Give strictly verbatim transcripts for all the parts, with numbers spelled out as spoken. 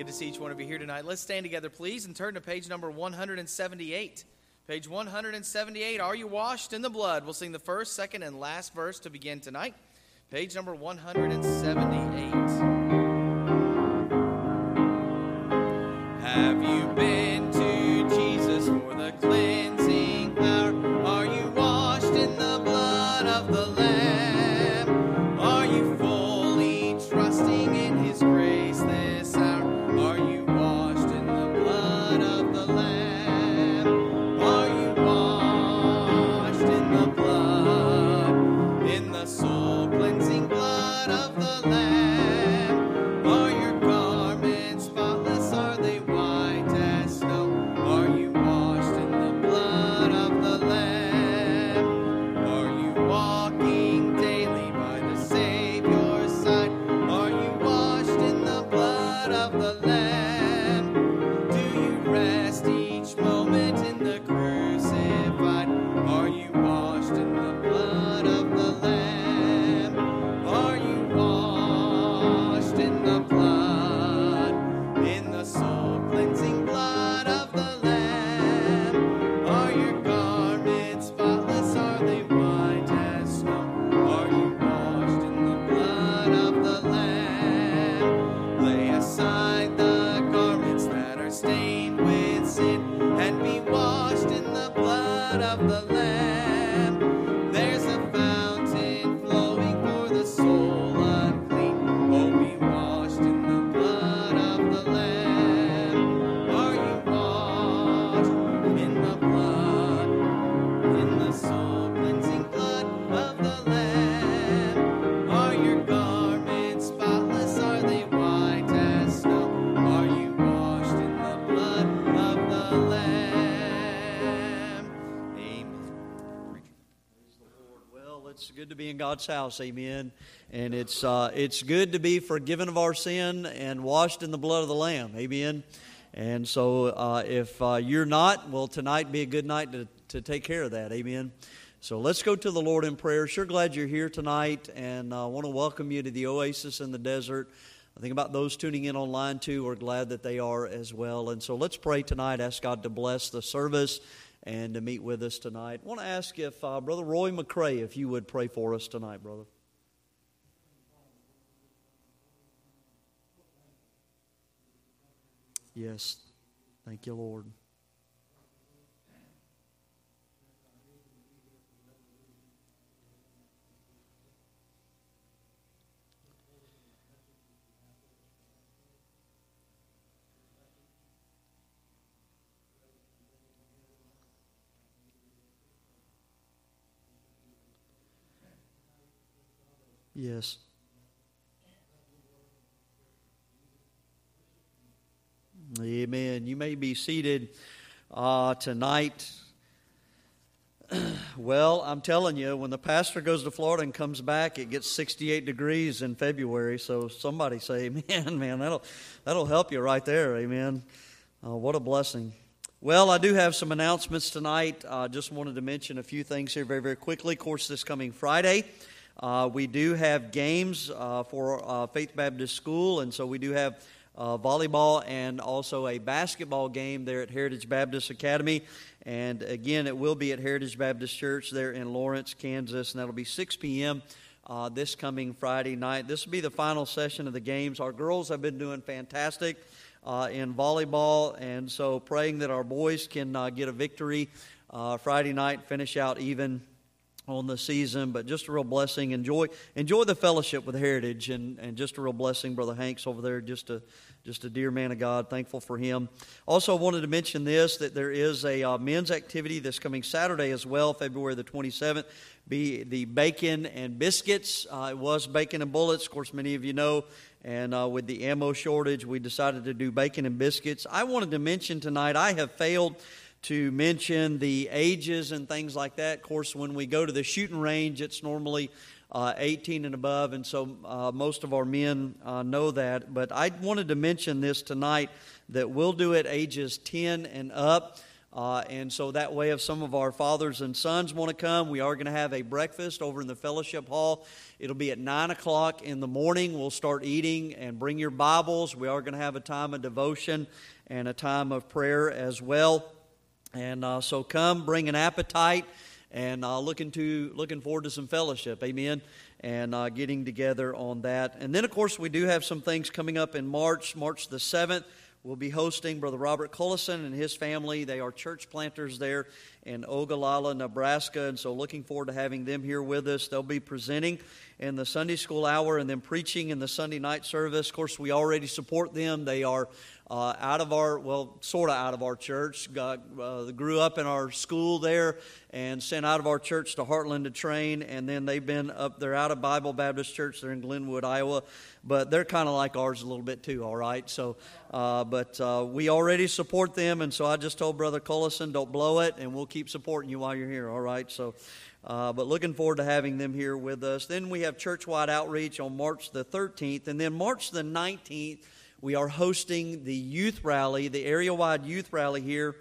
to see each one of you here tonight. Let's stand together, please, and turn to page number one seventy-eight. Page one seventy-eight, Are You Washed in the Blood? We'll sing the first, second, and last verse to begin tonight. Page number one seventy-eight. Have you been to Jesus for the cleansing power? Are you washed in the blood of the Lamb? Are you fully trusting in His grace this hour? Are you washed in the blood of the Lamb? Are you washed in the blood, in the soul cleansing blood of the Lamb? Are your garments spotless? Are they white as snow? Are you washed in the blood of the Lamb? Are you walking daily by the Savior's side? Are you washed in the blood of the Lamb? Do you rest each moment in the crucified? Are you washed in the blood of the Lamb? Are you washed in the blood, in the soul cleansing blood of the Lamb? Are your garments spotless? Are they white as snow? Are you washed in the blood of the Lamb? Lay aside the garments that are stained with sin and be washed in the blood of the Lamb. There's a fountain flowing for the soul unclean. Oh, be washed in the blood of the Lamb. Are you washed in the blood, in the soul cleansing blood of the Lamb? Are your garments spotless? Are they white as snow? Are you washed in the blood of the Lamb? Amen. Well, it's good to be in God's house, amen. And it's uh, it's good to be forgiven of our sin and washed in the blood of the Lamb, amen. And so uh, if uh, you're not, well, tonight be a good night to, to take care of that, amen. So let's go to the Lord in prayer. Sure glad you're here tonight, and I uh, want to welcome you to the Oasis in the Desert. I think about those tuning in online too. We're glad that they are as well. And so let's pray tonight. Ask God to bless the service and to meet with us tonight. I want to ask if uh, Brother Roy McCrae, if you would pray for us tonight, brother. Yes. Thank you, Lord. Yes. Amen. You may be seated uh, tonight. Well, I'm telling you, when the pastor goes to Florida and comes back, it gets sixty-eight degrees in February. So somebody say, "Man, man, that'll that'll help you right there." Amen. Uh, what a blessing. Well, I do have some announcements tonight. I uh, just wanted to mention a few things here very, very quickly. Of course, this coming Friday, Uh, we do have games uh, for uh, Faith Baptist School, and so we do have uh, volleyball and also a basketball game there at Heritage Baptist Academy. And again, it will be at Heritage Baptist Church there in Lawrence, Kansas, and that'll be six p.m. Uh, this coming Friday night. This will be the final session of the games. Our girls have been doing fantastic uh, in volleyball, and so praying that our boys can uh, get a victory uh, Friday night, finish out even on the season. But just a real blessing. Enjoy enjoy the fellowship with Heritage, and, and just a real blessing. Brother Hanks over there, just a just a dear man of God. Thankful for him. Also wanted to mention this, that there is a uh, men's activity this coming Saturday as well, February the twenty-seventh. Be the bacon and biscuits. Uh, it was bacon and bullets, of course, many of you know. And uh, with the ammo shortage, we decided to do bacon and biscuits. I wanted to mention tonight, I have failed to mention the ages and things like that. Of course, when we go to the shooting range, it's normally uh, eighteen and above, and so uh, most of our men uh, know that. But I wanted to mention this tonight, that we'll do it ages ten and up. Uh, and so that way, if some of our fathers and sons want to come, we are going to have a breakfast over in the fellowship hall. It'll be at nine o'clock in the morning. We'll start eating, and bring your Bibles. We are going to have a time of devotion and a time of prayer as well. And uh, so come, bring an appetite, and uh, looking to looking forward to some fellowship. Amen. And uh, getting together on that. And then, of course, we do have some things coming up in March, March the seventh. We'll be hosting Brother Robert Cullison and his family. They are church planters there in Ogallala, Nebraska, and so looking forward to having them here with us. They'll be presenting in the Sunday school hour and then preaching in the Sunday night service. Of course, we already support them. They are uh, out of our, well, sort of out of our church. Got, uh, grew up in our school there and sent out of our church to Heartland to train, and then they've been up, they're out of Bible Baptist Church. They're in Glenwood, Iowa, but they're kind of like ours a little bit too, all right? So, uh, but uh, we already support them, and so I just told Brother Cullison, don't blow it, and we'll keep supporting you while you're here, all right? So, uh, but looking forward to having them here with us. Then we have church-wide outreach on March the thirteenth, and then March the nineteenth, we are hosting the youth rally, the area-wide youth rally here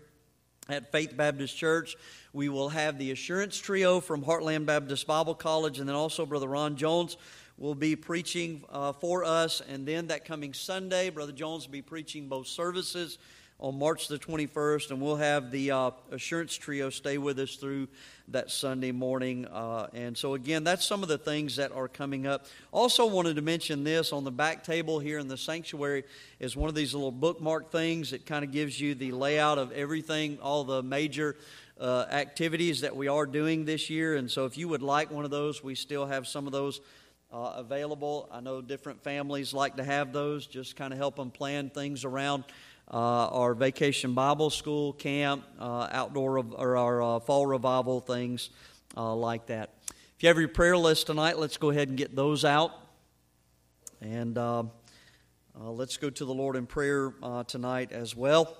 at Faith Baptist Church. We will have the Assurance Trio from Heartland Baptist Bible College, and then also Brother Ron Jones will be preaching uh, for us. And then that coming Sunday, Brother Jones will be preaching both services on March the twenty-first, and we'll have the uh, Assurance Trio stay with us through that Sunday morning. Uh, and so again, that's some of the things that are coming up. Also wanted to mention this on the back table here in the sanctuary is one of these little bookmark things. It kind of gives you the layout of everything, all the major uh, activities that we are doing this year. And so if you would like one of those, we still have some of those uh, available. I know different families like to have those, just kind of help them plan things around Uh, our vacation Bible school camp, uh, outdoor or our uh, fall revival things uh, like that. If you have your prayer list tonight, let's go ahead and get those out. And uh, uh, let's go to the Lord in prayer uh, tonight as well.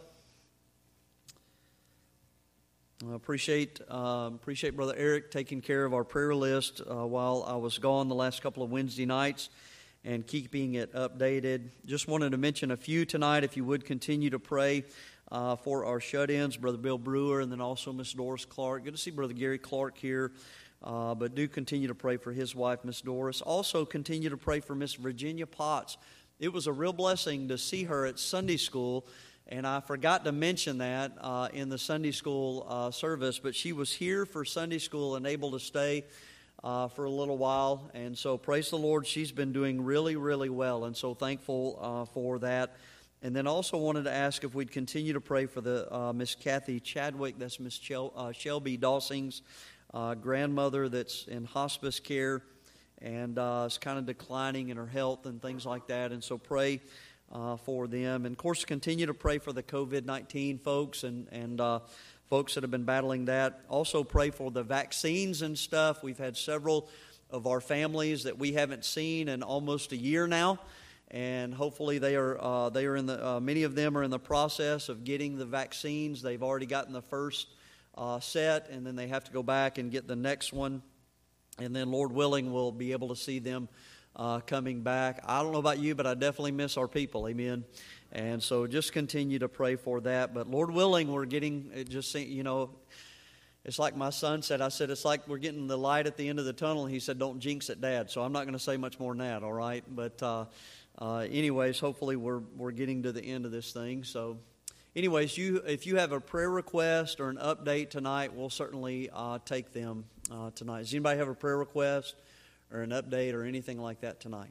I appreciate, uh, appreciate Brother Eric taking care of our prayer list uh, while I was gone the last couple of Wednesday nights and keeping it updated. Just wanted to mention a few tonight. If you would continue to pray uh, for our shut-ins, Brother Bill Brewer, and then also Miss Doris Clark. Good to see Brother Gary Clark here, uh, but do continue to pray for his wife, Miss Doris. Also continue to pray for Miss Virginia Potts. It was a real blessing to see her at Sunday school, and I forgot to mention that uh, in the Sunday school uh, service, but she was here for Sunday school and able to stay Uh, for a little while, and so praise the Lord, she's been doing really, really well, and so thankful uh, for that. And then also wanted to ask if we'd continue to pray for the uh, Miss Kathy Chadwick, that's Miss Chel- uh, Shelby Dawsing's uh, grandmother that's in hospice care, and uh, is kind of declining in her health and things like that, and so pray uh, for them. And of course, continue to pray for the covid nineteen folks and, and uh, folks that have been battling that. Also pray for the vaccines and stuff. We've had several of our families that we haven't seen in almost a year now, and hopefully they are uh, they are in the uh, many of them are in the process of getting the vaccines. They've already gotten the first uh, set, and then they have to go back and get the next one, and then Lord willing, we'll be able to see them uh, coming back. I don't know about you, but I definitely miss our people. Amen. And so just continue to pray for that. But Lord willing, we're getting, it just, you know, it's like my son said. I said, it's like we're getting the light at the end of the tunnel. He said, don't jinx it, Dad. So I'm not going to say much more than that, all right? But uh, uh, anyways, hopefully we're we're getting to the end of this thing. So anyways, you if you have a prayer request or an update tonight, we'll certainly uh, take them uh, tonight. Does anybody have a prayer request or an update or anything like that tonight?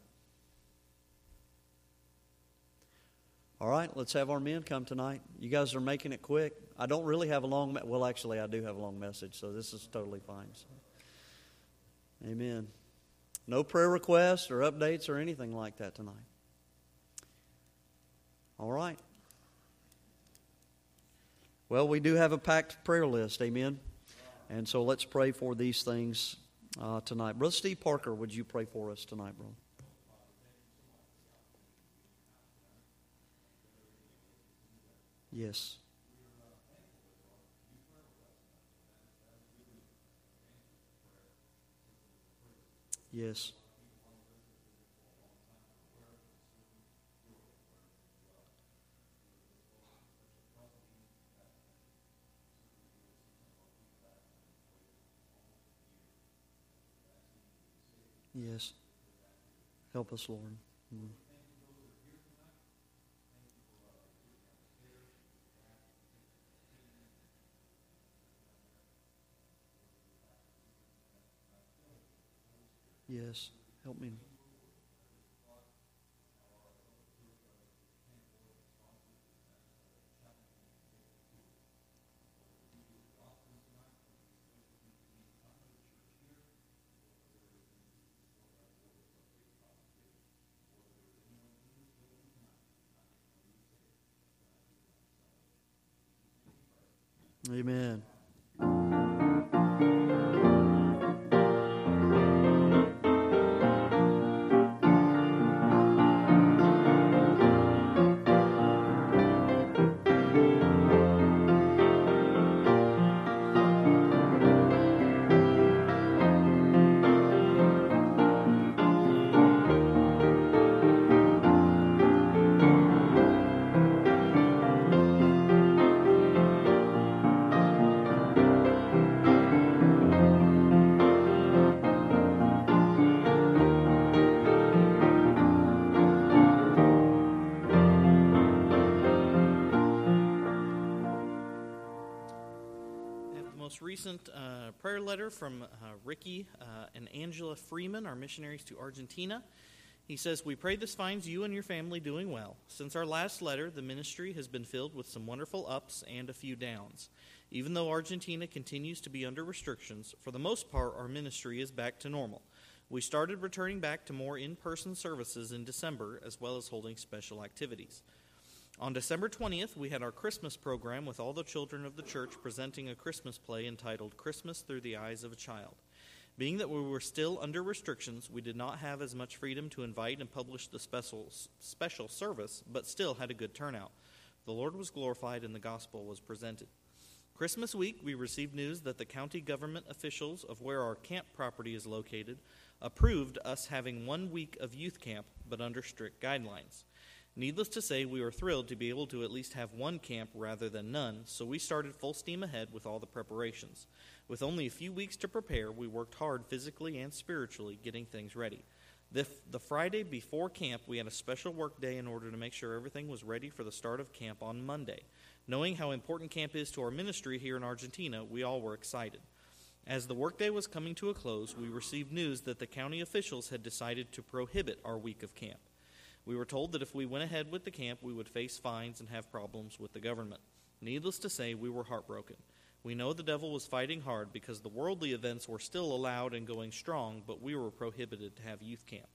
All right, let's have our men come tonight. You guys are making it quick. I don't really have a long, me- well, actually, I do have a long message, so this is totally fine. So. Amen. No prayer requests or updates or anything like that tonight. All right. Well, we do have a packed prayer list, amen. And so let's pray for these things uh, tonight. Brother Steve Parker, would you pray for us tonight, brother? Yes. Yes. Yes. Help us, Lord. Mm. Yes. Help me. Amen. Recent uh, prayer letter from uh, Ricky uh, and Angela Freeman, our missionaries to Argentina. He says, "We pray this finds you and your family doing well. Since our last letter, the ministry has been filled with some wonderful ups and a few downs. Even though Argentina continues to be under restrictions, for the most part, our ministry is back to normal. We started returning back to more in-person services in December, as well as holding special activities. On December twentieth, we had our Christmas program with all the children of the church presenting a Christmas play entitled Christmas Through the Eyes of a Child. Being that we were still under restrictions, we did not have as much freedom to invite and publish the special, special service, but still had a good turnout. The Lord was glorified and the gospel was presented. Christmas week, we received news that the county government officials of where our camp property is located approved us having one week of youth camp, but under strict guidelines. Needless to say, we were thrilled to be able to at least have one camp rather than none, so we started full steam ahead with all the preparations. With only a few weeks to prepare, we worked hard physically and spiritually getting things ready. The, the Friday before camp, we had a special work day in order to make sure everything was ready for the start of camp on Monday. Knowing how important camp is to our ministry here in Argentina, we all were excited. As the workday was coming to a close, we received news that the county officials had decided to prohibit our week of camp. We were told that if we went ahead with the camp, we would face fines and have problems with the government. Needless to say, we were heartbroken. We know the devil was fighting hard because the worldly events were still allowed and going strong, but we were prohibited to have youth camp.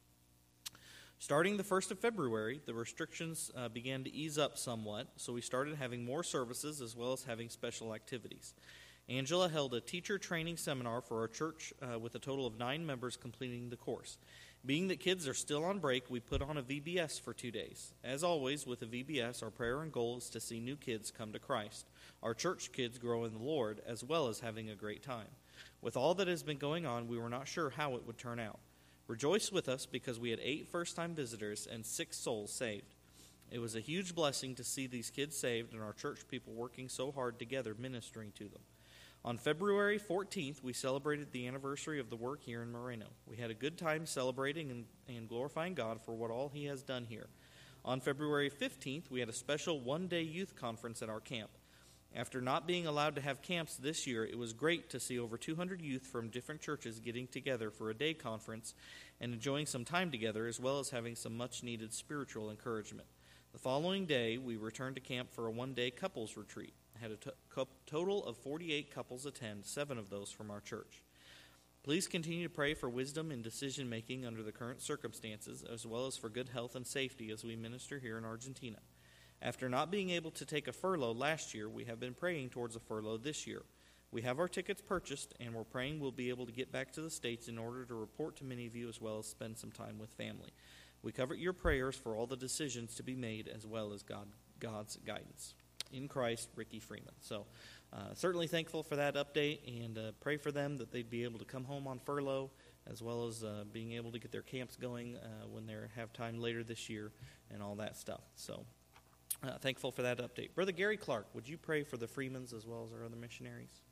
Starting the first of February, the restrictions uh, began to ease up somewhat, so we started having more services as well as having special activities. Angela held a teacher training seminar for our church uh, with a total of nine members completing the course. Being that kids are still on break, we put on a V B S for two days. As always, with a V B S, our prayer and goal is to see new kids come to Christ, our church kids grow in the Lord, as well as having a great time. With all that has been going on, we were not sure how it would turn out. Rejoice with us because we had eight first-time visitors and six souls saved. It was a huge blessing to see these kids saved and our church people working so hard together ministering to them. On February fourteenth, we celebrated the anniversary of the work here in Moreno. We had a good time celebrating and, and glorifying God for what all He has done here. On February fifteenth, we had a special one-day youth conference at our camp. After not being allowed to have camps this year, it was great to see over two hundred youth from different churches getting together for a day conference and enjoying some time together, as well as having some much-needed spiritual encouragement. The following day, we returned to camp for a one-day couples retreat. Had a to- total of forty-eight couples attend, seven of those from our church. Please continue to pray for wisdom in decision-making under the current circumstances, as well as for good health and safety as we minister here in Argentina. After not being able to take a furlough last year, we have been praying towards a furlough this year. We have our tickets purchased, and we're praying we'll be able to get back to the States in order to report to many of you as well as spend some time with family. We covet your prayers for all the decisions to be made as well as God, God's guidance. In Christ, Ricky Freeman. So uh, certainly thankful for that update, and uh, pray for them that they'd be able to come home on furlough, as well as uh, being able to get their camps going uh, when they have time later this year and all that stuff. So uh, thankful for that update. Brother Gary Clark, would you pray for the Freemans as well as our other missionaries?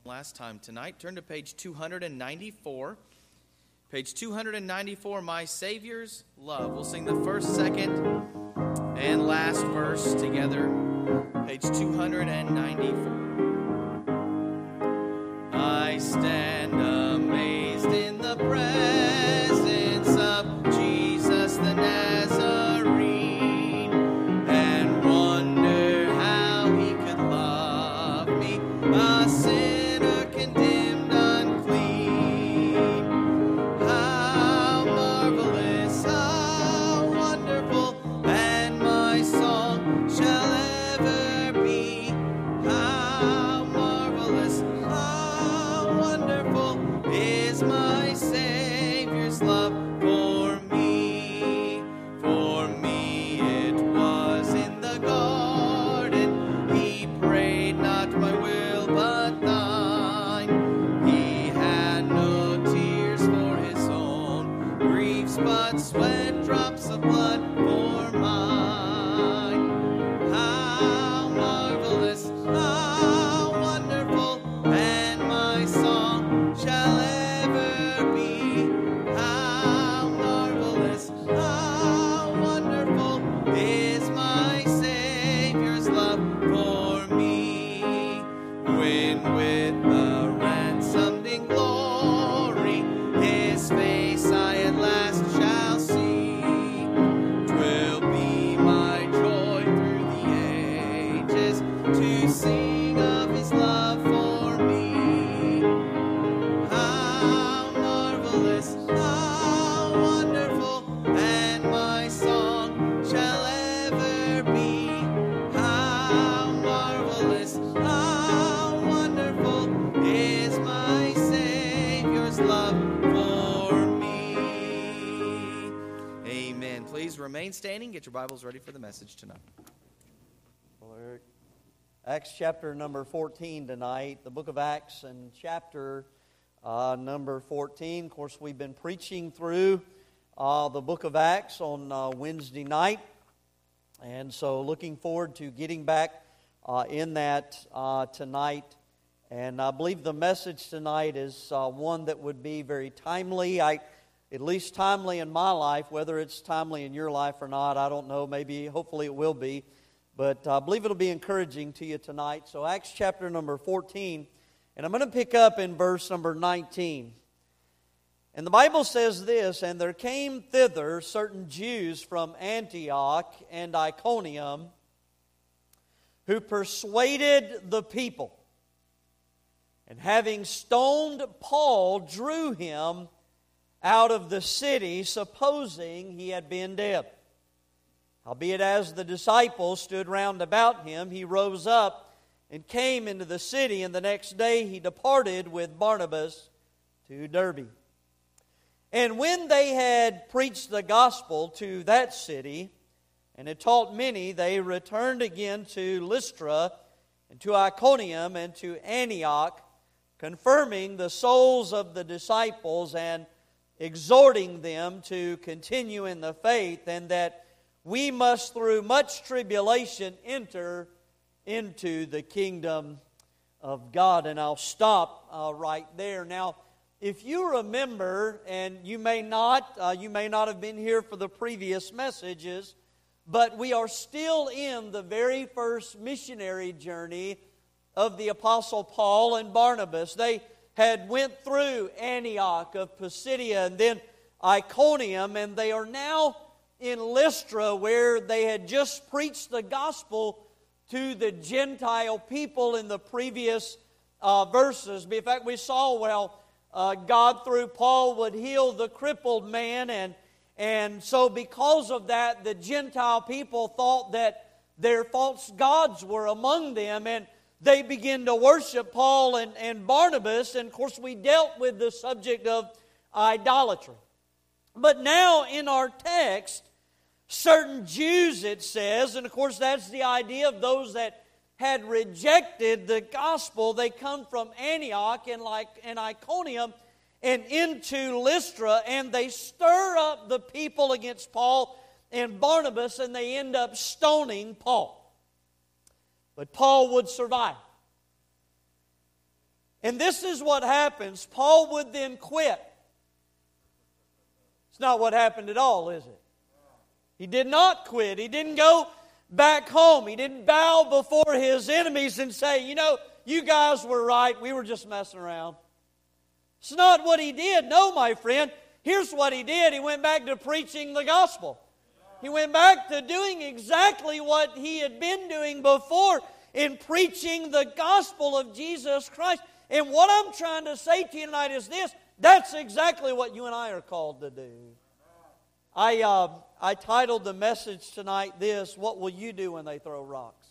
last time tonight. Turn to page two ninety-four. Page two ninety-four, My Savior's Love. We'll sing the first, second, and last verse together. Page two ninety-four. I stand amazed in the presence of Jesus the Nazarene, and wonder how he could love me, a sinner condemned unclean. How marvelous, how wonderful, and my song shall ever be. How marvelous, how wonderful is my Savior's love for me. For me it was in the garden, he prayed not my will but thine. He had no tears for his own griefs, but sweat drops of blood for mine. How marvelous, how wonderful, and my song shall ever be. How marvelous, how wonderful is my Savior's love for me. When with the ransomed in glory his face I at last shall see, 'twill be my joy through the ages to sing of his love for me. How marvelous, how wonderful, and my song shall ever be. How marvelous, how wonderful is my Savior's love for me. Amen. Please remain standing. Get your Bibles ready for the message tonight. Well, Eric, Acts chapter number fourteen tonight, the book of Acts and chapter uh, number fourteen. Of course, we've been preaching through uh, the book of Acts on uh, Wednesday night, and so looking forward to getting back uh, in that uh, tonight. And I believe the message tonight is uh, one that would be very timely. I, at least timely in my life. Whether it's timely in your life or not, I don't know. Maybe, hopefully it will be. But I believe it'll be encouraging to you tonight. So Acts chapter number fourteen, and I'm going to pick up in verse number nineteen. And the Bible says this, "And there came thither certain Jews from Antioch and Iconium, who persuaded the people, and having stoned Paul, drew him out of the city, supposing he had been dead. Howbeit, as the disciples stood round about him, he rose up and came into the city, and the next day he departed with Barnabas to Derbe. And when they had preached the gospel to that city, and had taught many, they returned again to Lystra, and to Iconium, and to Antioch, confirming the souls of the disciples, and exhorting them to continue in the faith, and that we must through much tribulation enter into the kingdom of God." And I'll stop uh, right there. Now, if you remember, and you may not, uh, you may not have been here for the previous messages, but we are still in the very first missionary journey of the Apostle Paul and Barnabas. They had went through Antioch of Pisidia and then Iconium, and they are now in Lystra, where they had just preached the gospel to the Gentile people in the previous uh, verses. In fact, we saw, well, uh, God through Paul would heal the crippled man, and, and so because of that, the Gentile people thought that their false gods were among them, and they began to worship Paul and, and Barnabas, and of course we dealt with the subject of idolatry. But now in our text, certain Jews, it says, and of course that's the idea of those that had rejected the gospel. They come from Antioch and like and Iconium and into Lystra, and they stir up the people against Paul and Barnabas, and they end up stoning Paul. But Paul would survive. And this is what happens. Paul would then quit. It's not what happened at all, is it? He did not quit. He didn't go back home. He didn't bow before his enemies and say, you know, you guys were right. We were just messing around. It's not what he did. No, my friend. Here's what he did. He went back to preaching the gospel. He went back to doing exactly what he had been doing before in preaching the gospel of Jesus Christ. And what I'm trying to say to you tonight is this. That's exactly what you and I are called to do. I, uh, I titled the message tonight this, what will you do when they throw rocks?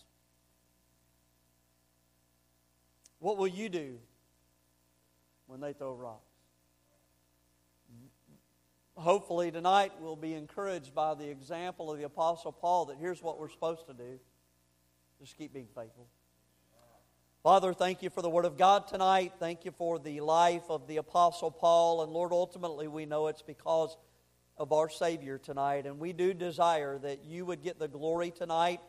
What will you do when they throw rocks? Hopefully tonight we'll be encouraged by the example of the Apostle Paul that here's what we're supposed to do. Just keep being faithful. Father, thank you for the Word of God tonight. Thank you for the life of the Apostle Paul. And Lord, ultimately we know it's because of our Savior tonight. And we do desire that you would get the glory tonight.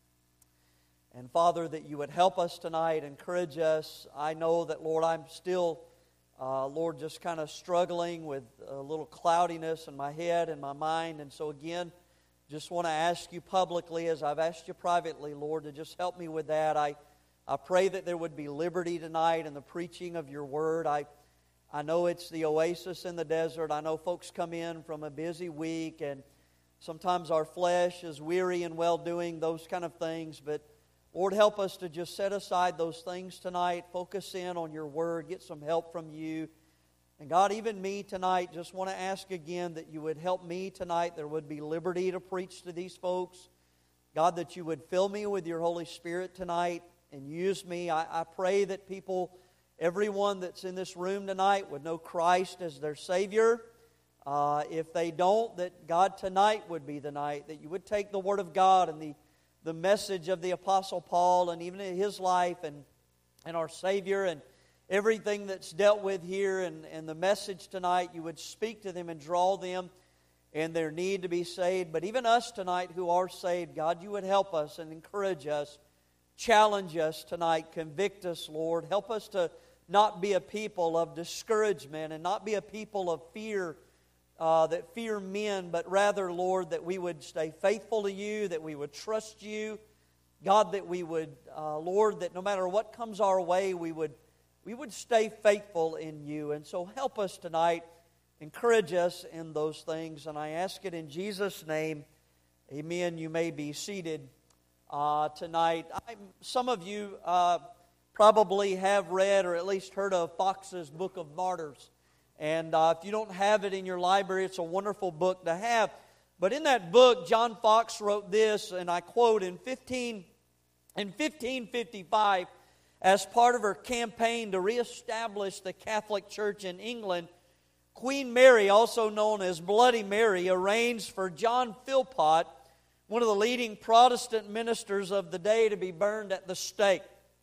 And Father, that you would help us tonight, encourage us. I know that, Lord, I'm still, uh, Lord, just kind of struggling with a little cloudiness in my head and my mind. And so again, just want to ask you publicly, as I've asked you privately, Lord, to just help me with that. I I pray that there would be liberty tonight in the preaching of your word. I I know it's the oasis in the desert. I know folks come in from a busy week, and sometimes our flesh is weary and well-doing, those kind of things. But Lord, help us to just set aside those things tonight, focus in on your word, get some help from you. And God, even me tonight, just want to ask again that you would help me tonight. There would be liberty to preach to these folks. God, that you would fill me with your Holy Spirit tonight and use me. I, I pray that people, everyone that's in this room tonight, would know Christ as their Savior. Uh, if they don't, that God tonight would be the night, that you would take the Word of God and the, the message of the Apostle Paul and even his life and, and our Savior and everything that's dealt with here and, and the message tonight, you would speak to them and draw them in their need to be saved. But even us tonight who are saved, God, you would help us and encourage us. Challenge us tonight. Convict us, Lord. Help us to not be a people of discouragement and not be a people of fear, uh, that fear men, but rather, Lord, that we would stay faithful to you, that we would trust you. God, that we would, uh, Lord, that no matter what comes our way, we would, we would stay faithful in you. And so help us tonight. Encourage us in those things. And I ask it in Jesus' name. Amen. You may be seated. Uh, tonight. I, some of you uh, probably have read or at least heard of Fox's Book of Martyrs. And uh, if you don't have it in your library, it's a wonderful book to have. But in that book, John Fox wrote this, and I quote, in fifteen in fifteen fifty-five, as part of her campaign to reestablish the Catholic Church in England, Queen Mary, also known as Bloody Mary, arranged for John Philpot, one of the leading Protestant ministers of the day, to be burned at the stake.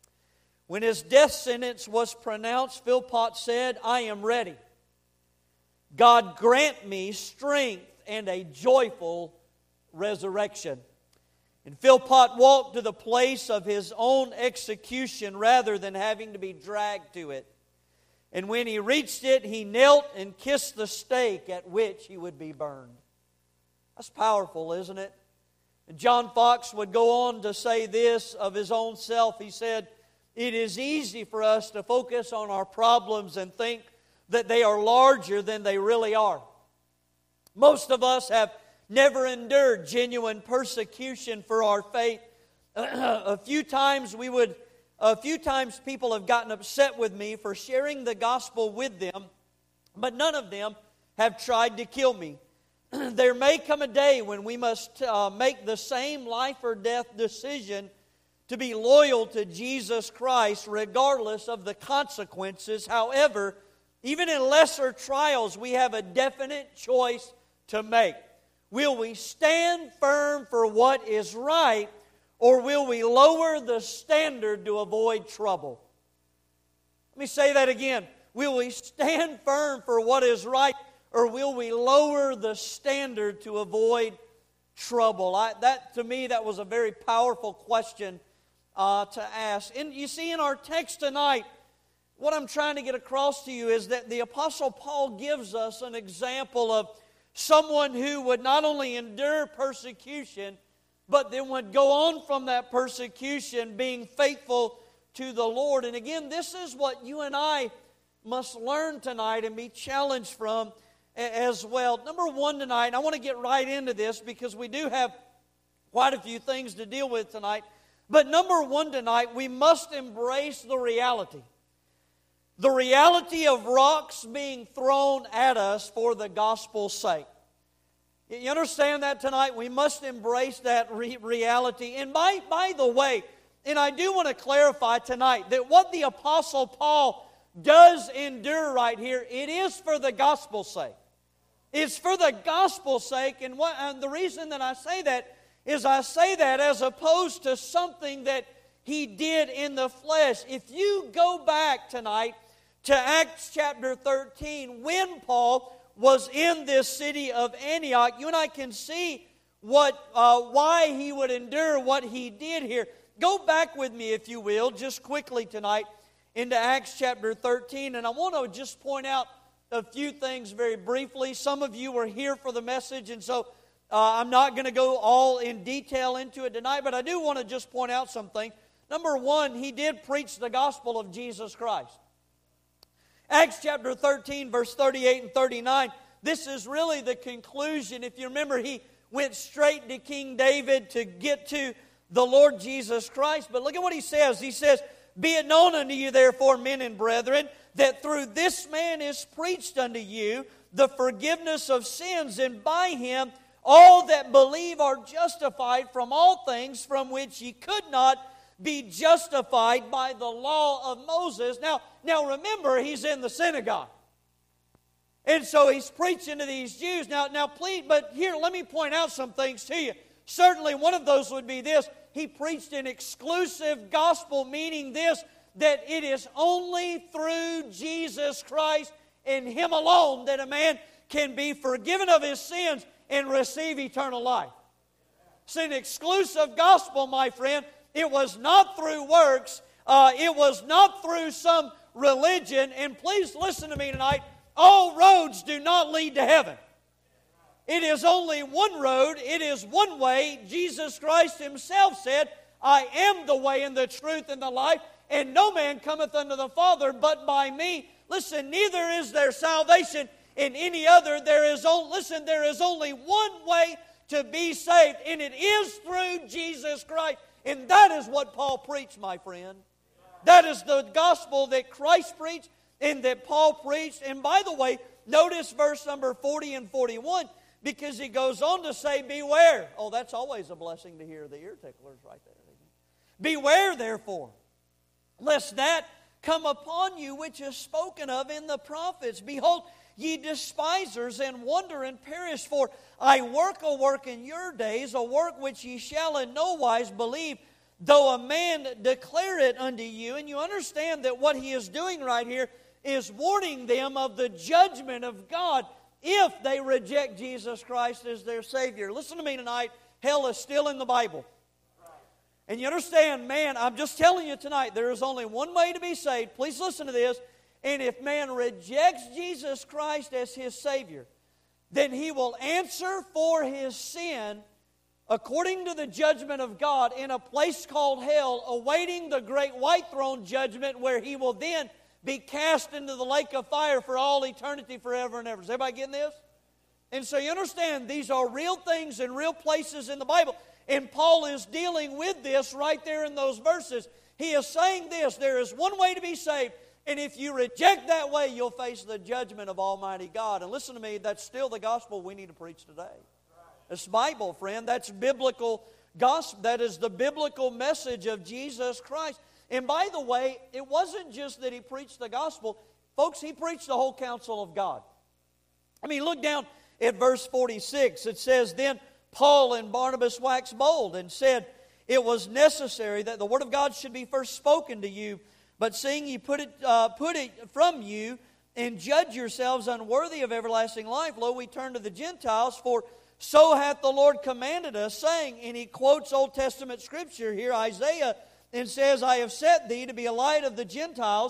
When his death sentence was pronounced, Philpot said, I am ready. God grant me strength and a joyful resurrection. And Philpot walked to the place of his own execution rather than having to be dragged to it. And when he reached it, he knelt and kissed the stake at which he would be burned. That's powerful, isn't it? And John Fox would go on to say this of his own self. He said, it is easy for us to focus on our problems and think that they are larger than they really are. Most of us have never endured genuine persecution for our faith. a few times we would, a few times people have gotten upset with me for sharing the gospel with them, but none of them have tried to kill me. There may come a day when we must uh, make the same life or death decision to be loyal to Jesus Christ regardless of the consequences. However, even in lesser trials, we have a definite choice to make. Will we stand firm for what is right, or will we lower the standard to avoid trouble? Let me say that again. Will we stand firm for what is right, or will we lower the standard to avoid trouble? I, that, to me, that was a very powerful question uh, to ask. And you see, in our text tonight, what I'm trying to get across to you is that the Apostle Paul gives us an example of someone who would not only endure persecution, but then would go on from that persecution being faithful to the Lord. And again, this is what you and I must learn tonight and be challenged from as well. Number one tonight, and I want to get right into this because we do have quite a few things to deal with tonight. But number one tonight, we must embrace the reality. The reality of rocks being thrown at us for the gospel's sake. You understand that tonight? We must embrace that re- reality. And by, by the way, and I do want to clarify tonight that what the Apostle Paul does endure right here, it is for the gospel's sake. It's for the gospel's sake. And, what, and the reason that I say that is I say that as opposed to something that he did in the flesh. If you go back tonight to Acts chapter thirteen, when Paul was in this city of Antioch, you and I can see what, uh, why he would endure what he did here. Go back with me, if you will, just quickly tonight into Acts chapter thirteen, and I want to just point out a few things very briefly. Some of you were here for the message, and so uh, I'm not going to go all in detail into it tonight, but I do want to just point out some things. Number one, he did preach the gospel of Jesus Christ. Acts chapter thirteen, verse thirty-eight and thirty-nine, this is really the conclusion. If you remember, he went straight to King David to get to the Lord Jesus Christ. But look at what he says. He says, "Be it known unto you, therefore, men and brethren, that through this man is preached unto you the forgiveness of sins, and by him all that believe are justified from all things from which ye could not be justified by the law of Moses." Now, now remember, he's in the synagogue. And so he's preaching to these Jews. Now, now please, but here, let me point out some things to you. Certainly one of those would be this. He preached an exclusive gospel, meaning this, that it is only through Jesus Christ and Him alone that a man can be forgiven of his sins and receive eternal life. It's an exclusive gospel, my friend. It was not through works. Uh, it was not through some religion. And please listen to me tonight. All roads do not lead to heaven. It is only one road. It is one way. Jesus Christ Himself said, "I am the way and the truth and the life, and no man cometh unto the Father but by me." Listen, neither is there salvation in any other. There is only, listen, there is only one way to be saved, and it is through Jesus Christ. And that is what Paul preached, my friend. That is the gospel that Christ preached and that Paul preached. And by the way, notice verse number forty and forty-one, because he goes on to say, "Beware." Oh, that's always a blessing to hear the ear ticklers right there. "Beware, therefore, lest that come upon you which is spoken of in the prophets. Behold, ye despisers, and wonder and perish. For I work a work in your days, a work which ye shall in no wise believe, though a man declare it unto you." And you understand that what he is doing right here is warning them of the judgment of God if they reject Jesus Christ as their Savior. Listen to me tonight. Hell is still in the Bible. And you understand, man, I'm just telling you tonight, there is only one way to be saved. Please listen to this. And if man rejects Jesus Christ as his Savior, then he will answer for his sin according to the judgment of God in a place called hell, awaiting the great white throne judgment, where he will then be cast into the lake of fire for all eternity, forever and ever. Is everybody getting this? And so you understand, these are real things in real places in the Bible. And Paul is dealing with this right there in those verses. He is saying this: there is one way to be saved, and if you reject that way, you'll face the judgment of Almighty God. And listen to me, that's still the gospel we need to preach today. It's Bible, friend. That's biblical gospel. That is the biblical message of Jesus Christ. And by the way, it wasn't just that he preached the gospel. Folks, he preached the whole counsel of God. I mean, look down at verse forty-six. It says, "Then Paul and Barnabas waxed bold and said, It was necessary that the word of God should be first spoken to you. But seeing ye put it, uh, put it from you, and judge yourselves unworthy of everlasting life, lo, we turn to the Gentiles, for so hath the Lord commanded us, saying," and he quotes Old Testament Scripture here, Isaiah, and says, "I have set thee to be a light of the Gentiles,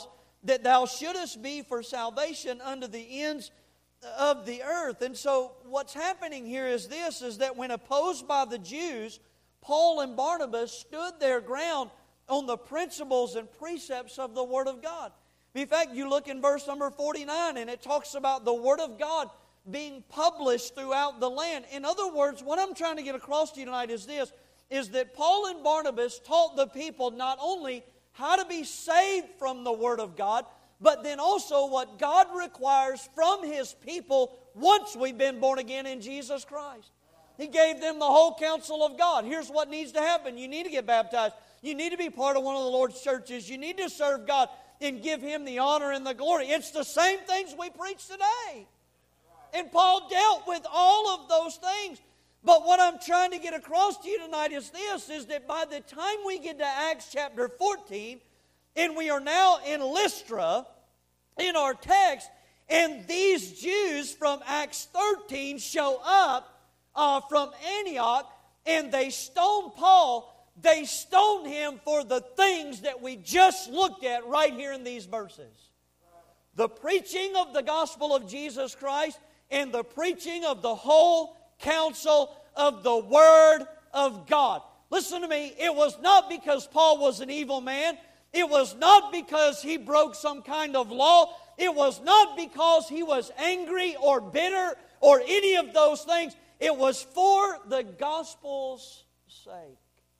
that thou shouldest be for salvation unto the ends of the earth. And so what's happening here is this, is that when opposed by the Jews, Paul and Barnabas stood their ground on the principles and precepts of the Word of God. In fact, you look in verse number forty-nine, and it talks about the Word of God being published throughout the land. In other words, what I'm trying to get across to you tonight is this, is that Paul and Barnabas taught the people not only how to be saved from the Word of God, but then also what God requires from His people once we've been born again in Jesus Christ. He gave them the whole counsel of God. Here's what needs to happen. You need to get baptized. You need to be part of one of the Lord's churches. You need to serve God and give Him the honor and the glory. It's the same things we preach today. And Paul dealt with all of those things. But what I'm trying to get across to you tonight is this, is that by the time we get to Acts chapter fourteen, and we are now in Lystra, in our text, and these Jews from Acts thirteen show up uh, from Antioch, and they stone Paul. They stone him for the things that we just looked at right here in these verses. The preaching of the gospel of Jesus Christ and the preaching of the whole counsel of the Word of God. Listen to me, it was not because Paul was an evil man. It was not because he broke some kind of law. It was not because he was angry or bitter or any of those things. It was for the gospel's sake.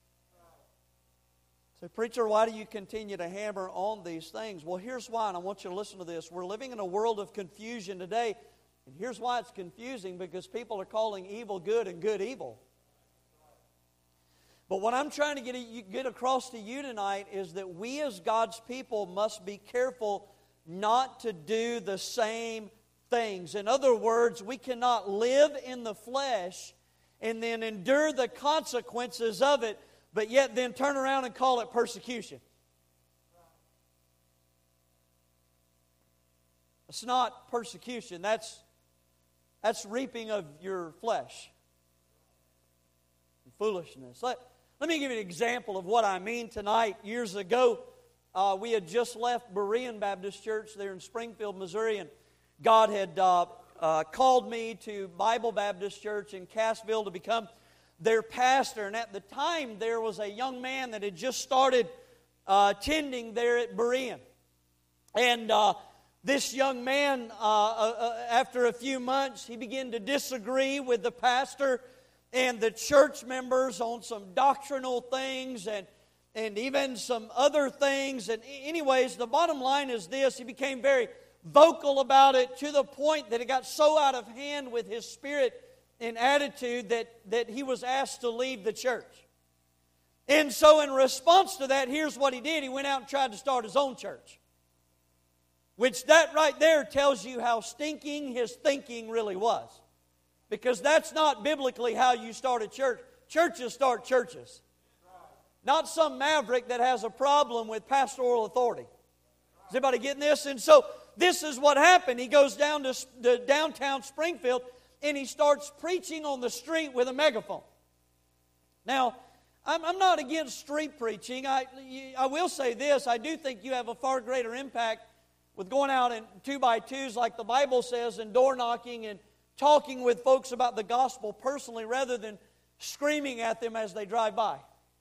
So, preacher, why do you continue to hammer on these things? Well, here's why, and I want you to listen to this. We're living in a world of confusion today, and here's why it's confusing, because people are calling evil good and good evil. But what I'm trying to get, get across to you tonight is that we as God's people must be careful not to do the same things. In other words, we cannot live in the flesh and then endure the consequences of it, but yet then turn around and call it persecution. It's not persecution. That's, that's reaping of your flesh. Foolishness. Let, let me give you an example of what I mean tonight. Years ago, uh, we had just left Berean Baptist Church there in Springfield, Missouri, and God had uh, uh, called me to Bible Baptist Church in Cassville to become their pastor. And at the time, there was a young man that had just started uh, attending there at Berean. And uh, this young man, uh, uh, after a few months, he began to disagree with the pastor and the church members on some doctrinal things and, and even some other things. And anyways, the bottom line is this. He became very vocal about it to the point that it got so out of hand with his spirit and attitude that, that he was asked to leave the church. And so in response to that, here's what he did. He went out and tried to start his own church. Which that right there tells you how stinking his thinking really was. Because that's not biblically how you start a church. Churches start churches. Not some maverick that has a problem with pastoral authority. Is anybody getting this? And so this is what happened. He goes down to, to downtown Springfield and he starts preaching on the street with a megaphone. Now, I'm, I'm not against street preaching. I, I will say this. I do think you have a far greater impact with going out in two by twos like the Bible says and door knocking and talking with folks about the gospel personally rather than screaming at them as they drive by.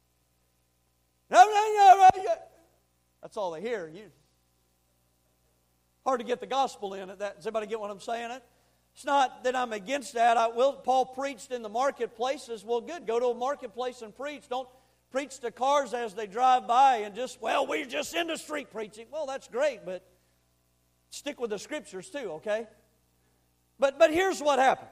That's all they hear. You, hard to get the gospel in. That, does everybody get what I'm saying? It's not that I'm against that. I will. Paul preached in the marketplaces. Well, good. Go to a marketplace and preach. Don't preach to cars as they drive by and just, well, we're just into street preaching. Well, that's great, but stick with the scriptures too, okay? But but here's what happened.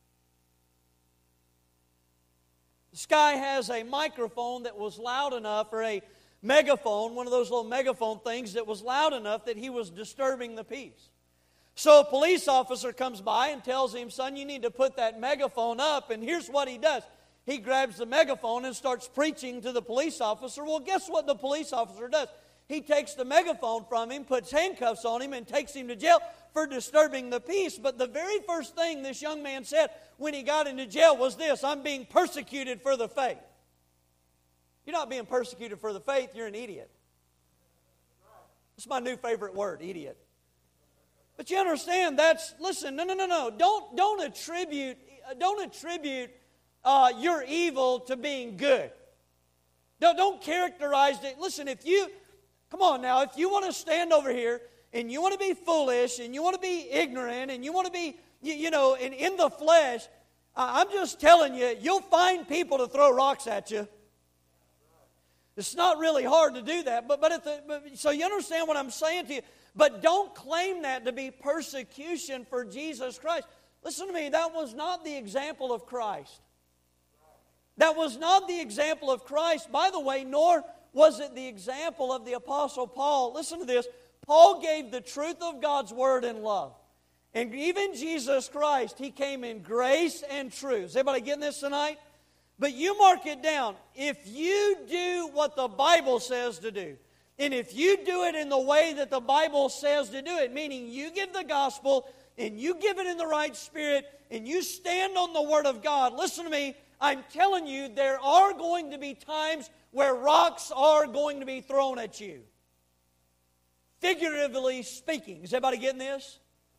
This guy has a microphone that was loud enough, or a megaphone, one of those little megaphone things that was loud enough that he was disturbing the peace. So a police officer comes by and tells him, son, you need to put that megaphone up. And here's what he does. He grabs the megaphone and starts preaching to the police officer. Well, guess what the police officer does? He takes the megaphone from him, puts handcuffs on him, and takes him to jail for disturbing the peace. But the very first thing this young man said when he got into jail was this: I'm being persecuted for the faith. You're not being persecuted for the faith, you're an idiot. It's my new favorite word, idiot. But you understand that's, listen, no, no, no, no. Don't, don't attribute, don't attribute uh, your evil to being good. Don't, don't characterize it. Listen, if you, come on now, if you want to stand over here and you want to be foolish and you want to be ignorant and you want to be, you, you know, in, in the flesh, uh, I'm just telling you, you'll find people to throw rocks at you. It's not really hard to do that, but but, at the, but so you understand what I'm saying to you. But don't claim that to be persecution for Jesus Christ. Listen to me, that was not the example of Christ. That was not the example of Christ, by the way, nor was it the example of the Apostle Paul. Listen to this. Paul gave the truth of God's Word in love. And even Jesus Christ, He came in grace and truth. Is everybody getting this tonight? But you mark it down. If you do what the Bible says to do, and if you do it in the way that the Bible says to do it, meaning you give the gospel, and you give it in the right spirit, and you stand on the Word of God, listen to me, I'm telling you, there are going to be times where rocks are going to be thrown at you. Figuratively speaking. Is everybody getting this?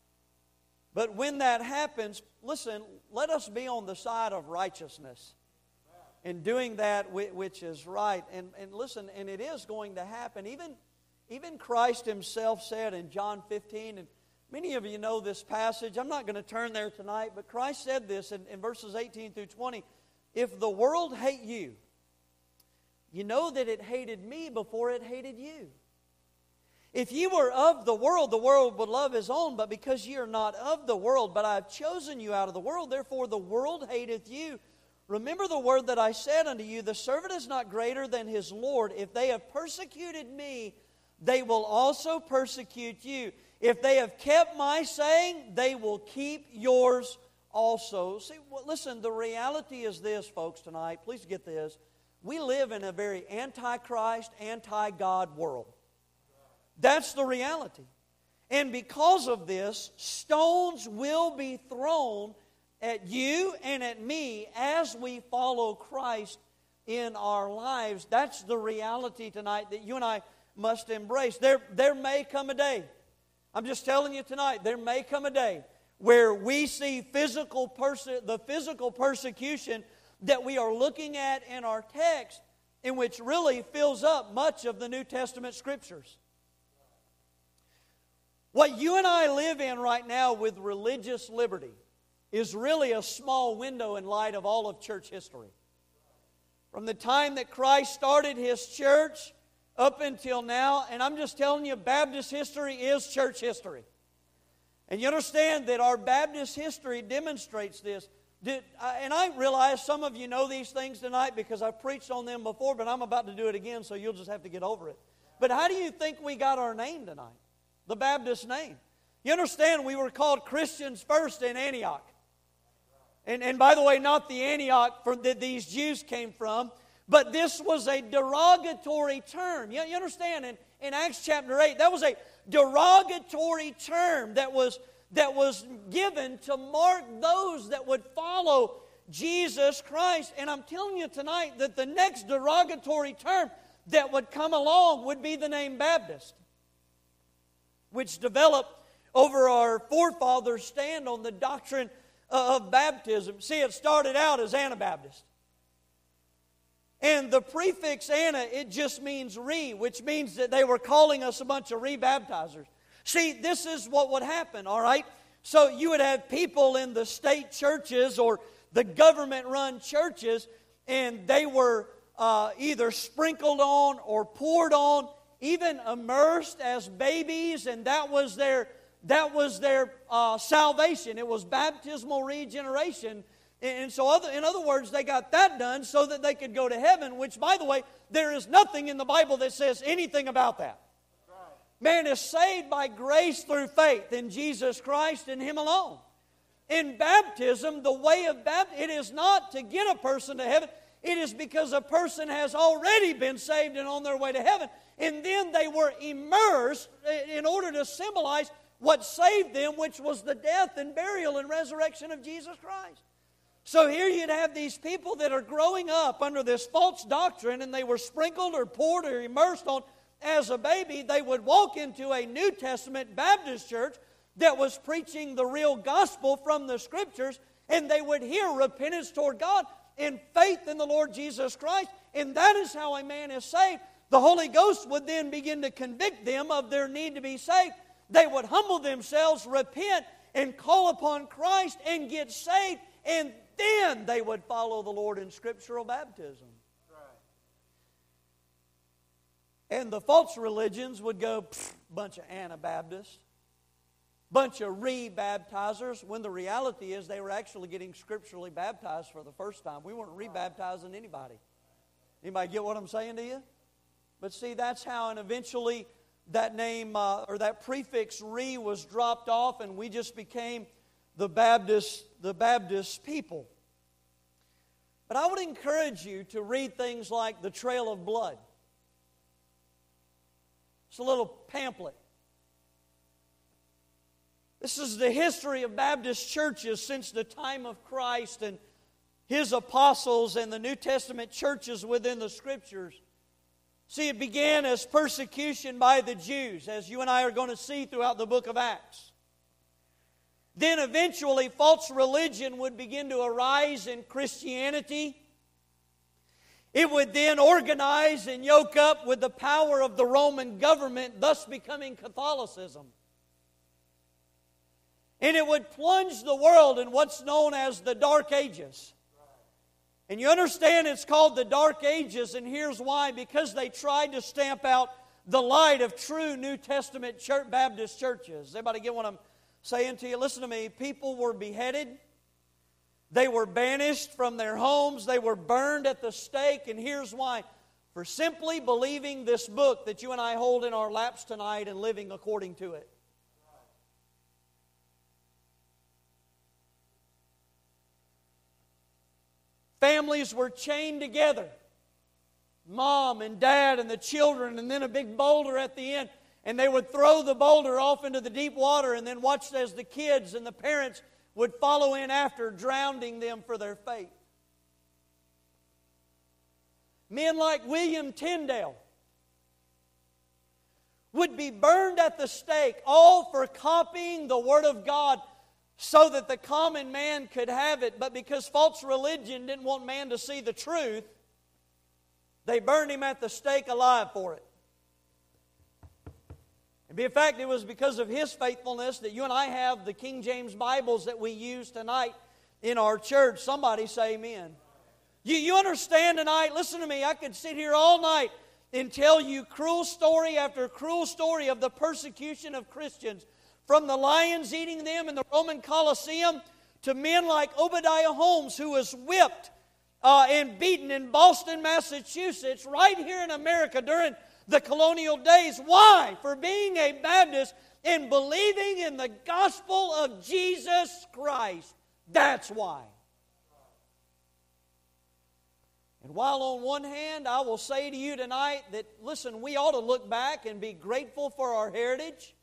But when that happens, listen, let us be on the side of righteousness. And doing that which is right. And, and listen, and it is going to happen. Even, even Christ Himself said in John fifteen, and many of you know this passage. I'm not going to turn there tonight, but Christ said this in, in verses eighteen through twenty. If the world hate you, you know that it hated me before it hated you. If ye were of the world, the world would love his own. But because ye are not of the world, but I have chosen you out of the world, therefore the world hateth you. Remember the word that I said unto you, the servant is not greater than his Lord. If they have persecuted me, they will also persecute you. If they have kept my saying, they will keep yours also. See, well, listen, the reality is this, folks, tonight. Please get this. We live in a very anti-Christ, anti-God world. That's the reality. And because of this, stones will be thrown at you and at me as we follow Christ in our lives. That's the reality tonight that you and I must embrace. There, there may come a day, I'm just telling you tonight, there may come a day where we see physical perse- the physical persecution that we are looking at in our text, in which really fills up much of the New Testament Scriptures. What you and I live in right now with religious liberty is really a small window in light of all of church history. From the time that Christ started His church up until now, and I'm just telling you, Baptist history is church history. And you understand that our Baptist history demonstrates this. Did, and I realize some of you know these things tonight because I've preached on them before, but I'm about to do it again, so you'll just have to get over it. But how do you think we got our name tonight? The Baptist name. You understand we were called Christians first in Antioch. And, and by the way, not the Antioch from that these Jews came from, but this was a derogatory term. You, you understand? In, in Acts chapter eight, that was a derogatory term that was, that was given to mark those that would follow Jesus Christ. And I'm telling you tonight that the next derogatory term that would come along would be the name Baptist, which developed over our forefathers' stand on the doctrine of baptism. See, it started out as Anabaptist. And the prefix Anna, it just means re, which means that they were calling us a bunch of rebaptizers. See, this is what would happen, all right? So you would have people in the state churches or the government-run churches, and they were uh, either sprinkled on or poured on, even immersed as babies, and that was their That was their uh, salvation. It was baptismal regeneration. And so, other, in other words, they got that done so that they could go to heaven, which, by the way, there is nothing in the Bible that says anything about that. Man is saved by grace through faith in Jesus Christ and Him alone. In baptism, the way of baptism, it is not to get a person to heaven. It is because a person has already been saved and on their way to heaven. And then they were immersed in order to symbolize what saved them, which was the death and burial and resurrection of Jesus Christ. So here you'd have these people that are growing up under this false doctrine, and they were sprinkled or poured or immersed on as a baby, they would walk into a New Testament Baptist church that was preaching the real gospel from the Scriptures, and they would hear repentance toward God and faith in the Lord Jesus Christ, and that is how a man is saved. The Holy Ghost would then begin to convict them of their need to be saved. They would humble themselves, repent, and call upon Christ and get saved, and then they would follow the Lord in scriptural baptism. And the false religions would go, bunch of Anabaptists, bunch of re-baptizers, when the reality is they were actually getting scripturally baptized for the first time. We weren't re-baptizing anybody. Anybody get what I'm saying to you? But see, that's how, and eventually that name uh, or that prefix "re" was dropped off, and we just became the Baptist, the Baptist people. But I would encourage you to read things like The Trail of Blood. It's a little pamphlet. This is the history of Baptist churches since the time of Christ and His apostles and the New Testament churches within the Scriptures. See, it began as persecution by the Jews, as you and I are going to see throughout the book of Acts. Then eventually false religion would begin to arise in Christianity. It would then organize and yoke up with the power of the Roman government, thus becoming Catholicism. And it would plunge the world in what's known as the Dark Ages. And you understand it's called the Dark Ages, and here's why. Because they tried to stamp out the light of true New Testament church, Baptist churches. Everybody get what I'm saying to you? Listen to me. People were beheaded. They were banished from their homes. They were burned at the stake. And here's why. For simply believing this book that you and I hold in our laps tonight and living according to it. Families were chained together. Mom and dad and the children, and then a big boulder at the end. And they would throw the boulder off into the deep water and then watch as the kids and the parents would follow in after, drowning them for their faith. Men like William Tyndale would be burned at the stake, all for copying the Word of God so that the common man could have it. But because false religion didn't want man to see the truth, they burned him at the stake alive for it. In fact, it was because of his faithfulness that you and I have the King James Bibles that we use tonight in our church. Somebody say amen. You, you understand tonight? Listen to me. I could sit here all night and tell you cruel story after cruel story of the persecution of Christians. From the lions eating them in the Roman Colosseum to men like Obadiah Holmes, who was whipped uh, and beaten in Boston, Massachusetts, right here in America during the colonial days. Why? For being a Baptist and believing in the gospel of Jesus Christ. That's why. And while on one hand, I will say to you tonight that, listen, we ought to look back and be grateful for our heritage.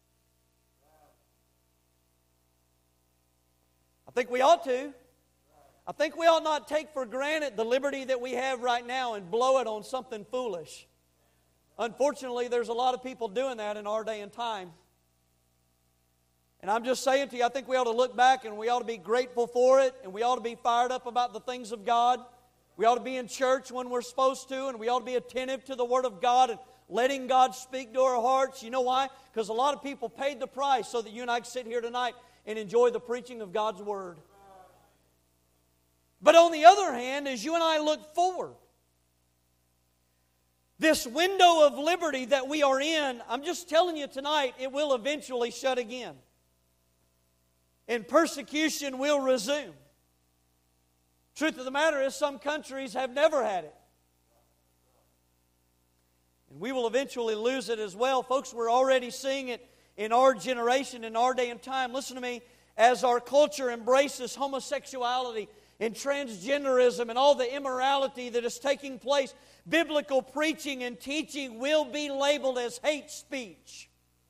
I think we ought to. I think we ought not take for granted the liberty that we have right now and blow it on something foolish. Unfortunately, there's a lot of people doing that in our day and time. And I'm just saying to you, I think we ought to look back and we ought to be grateful for it, and we ought to be fired up about the things of God. We ought to be in church when we're supposed to, and we ought to be attentive to the Word of God and letting God speak to our hearts. You know why? Because a lot of people paid the price so that you and I can sit here tonight and enjoy the preaching of God's Word. But on the other hand, as you and I look forward, this window of liberty that we are in, I'm just telling you tonight, it will eventually shut again. And persecution will resume. Truth of the matter is, some countries have never had it. And we will eventually lose it as well. Folks, we're already seeing it in our generation, in our day and time. Listen to me, as our culture embraces homosexuality and transgenderism and all the immorality that is taking place, biblical preaching and teaching will be labeled as hate speech.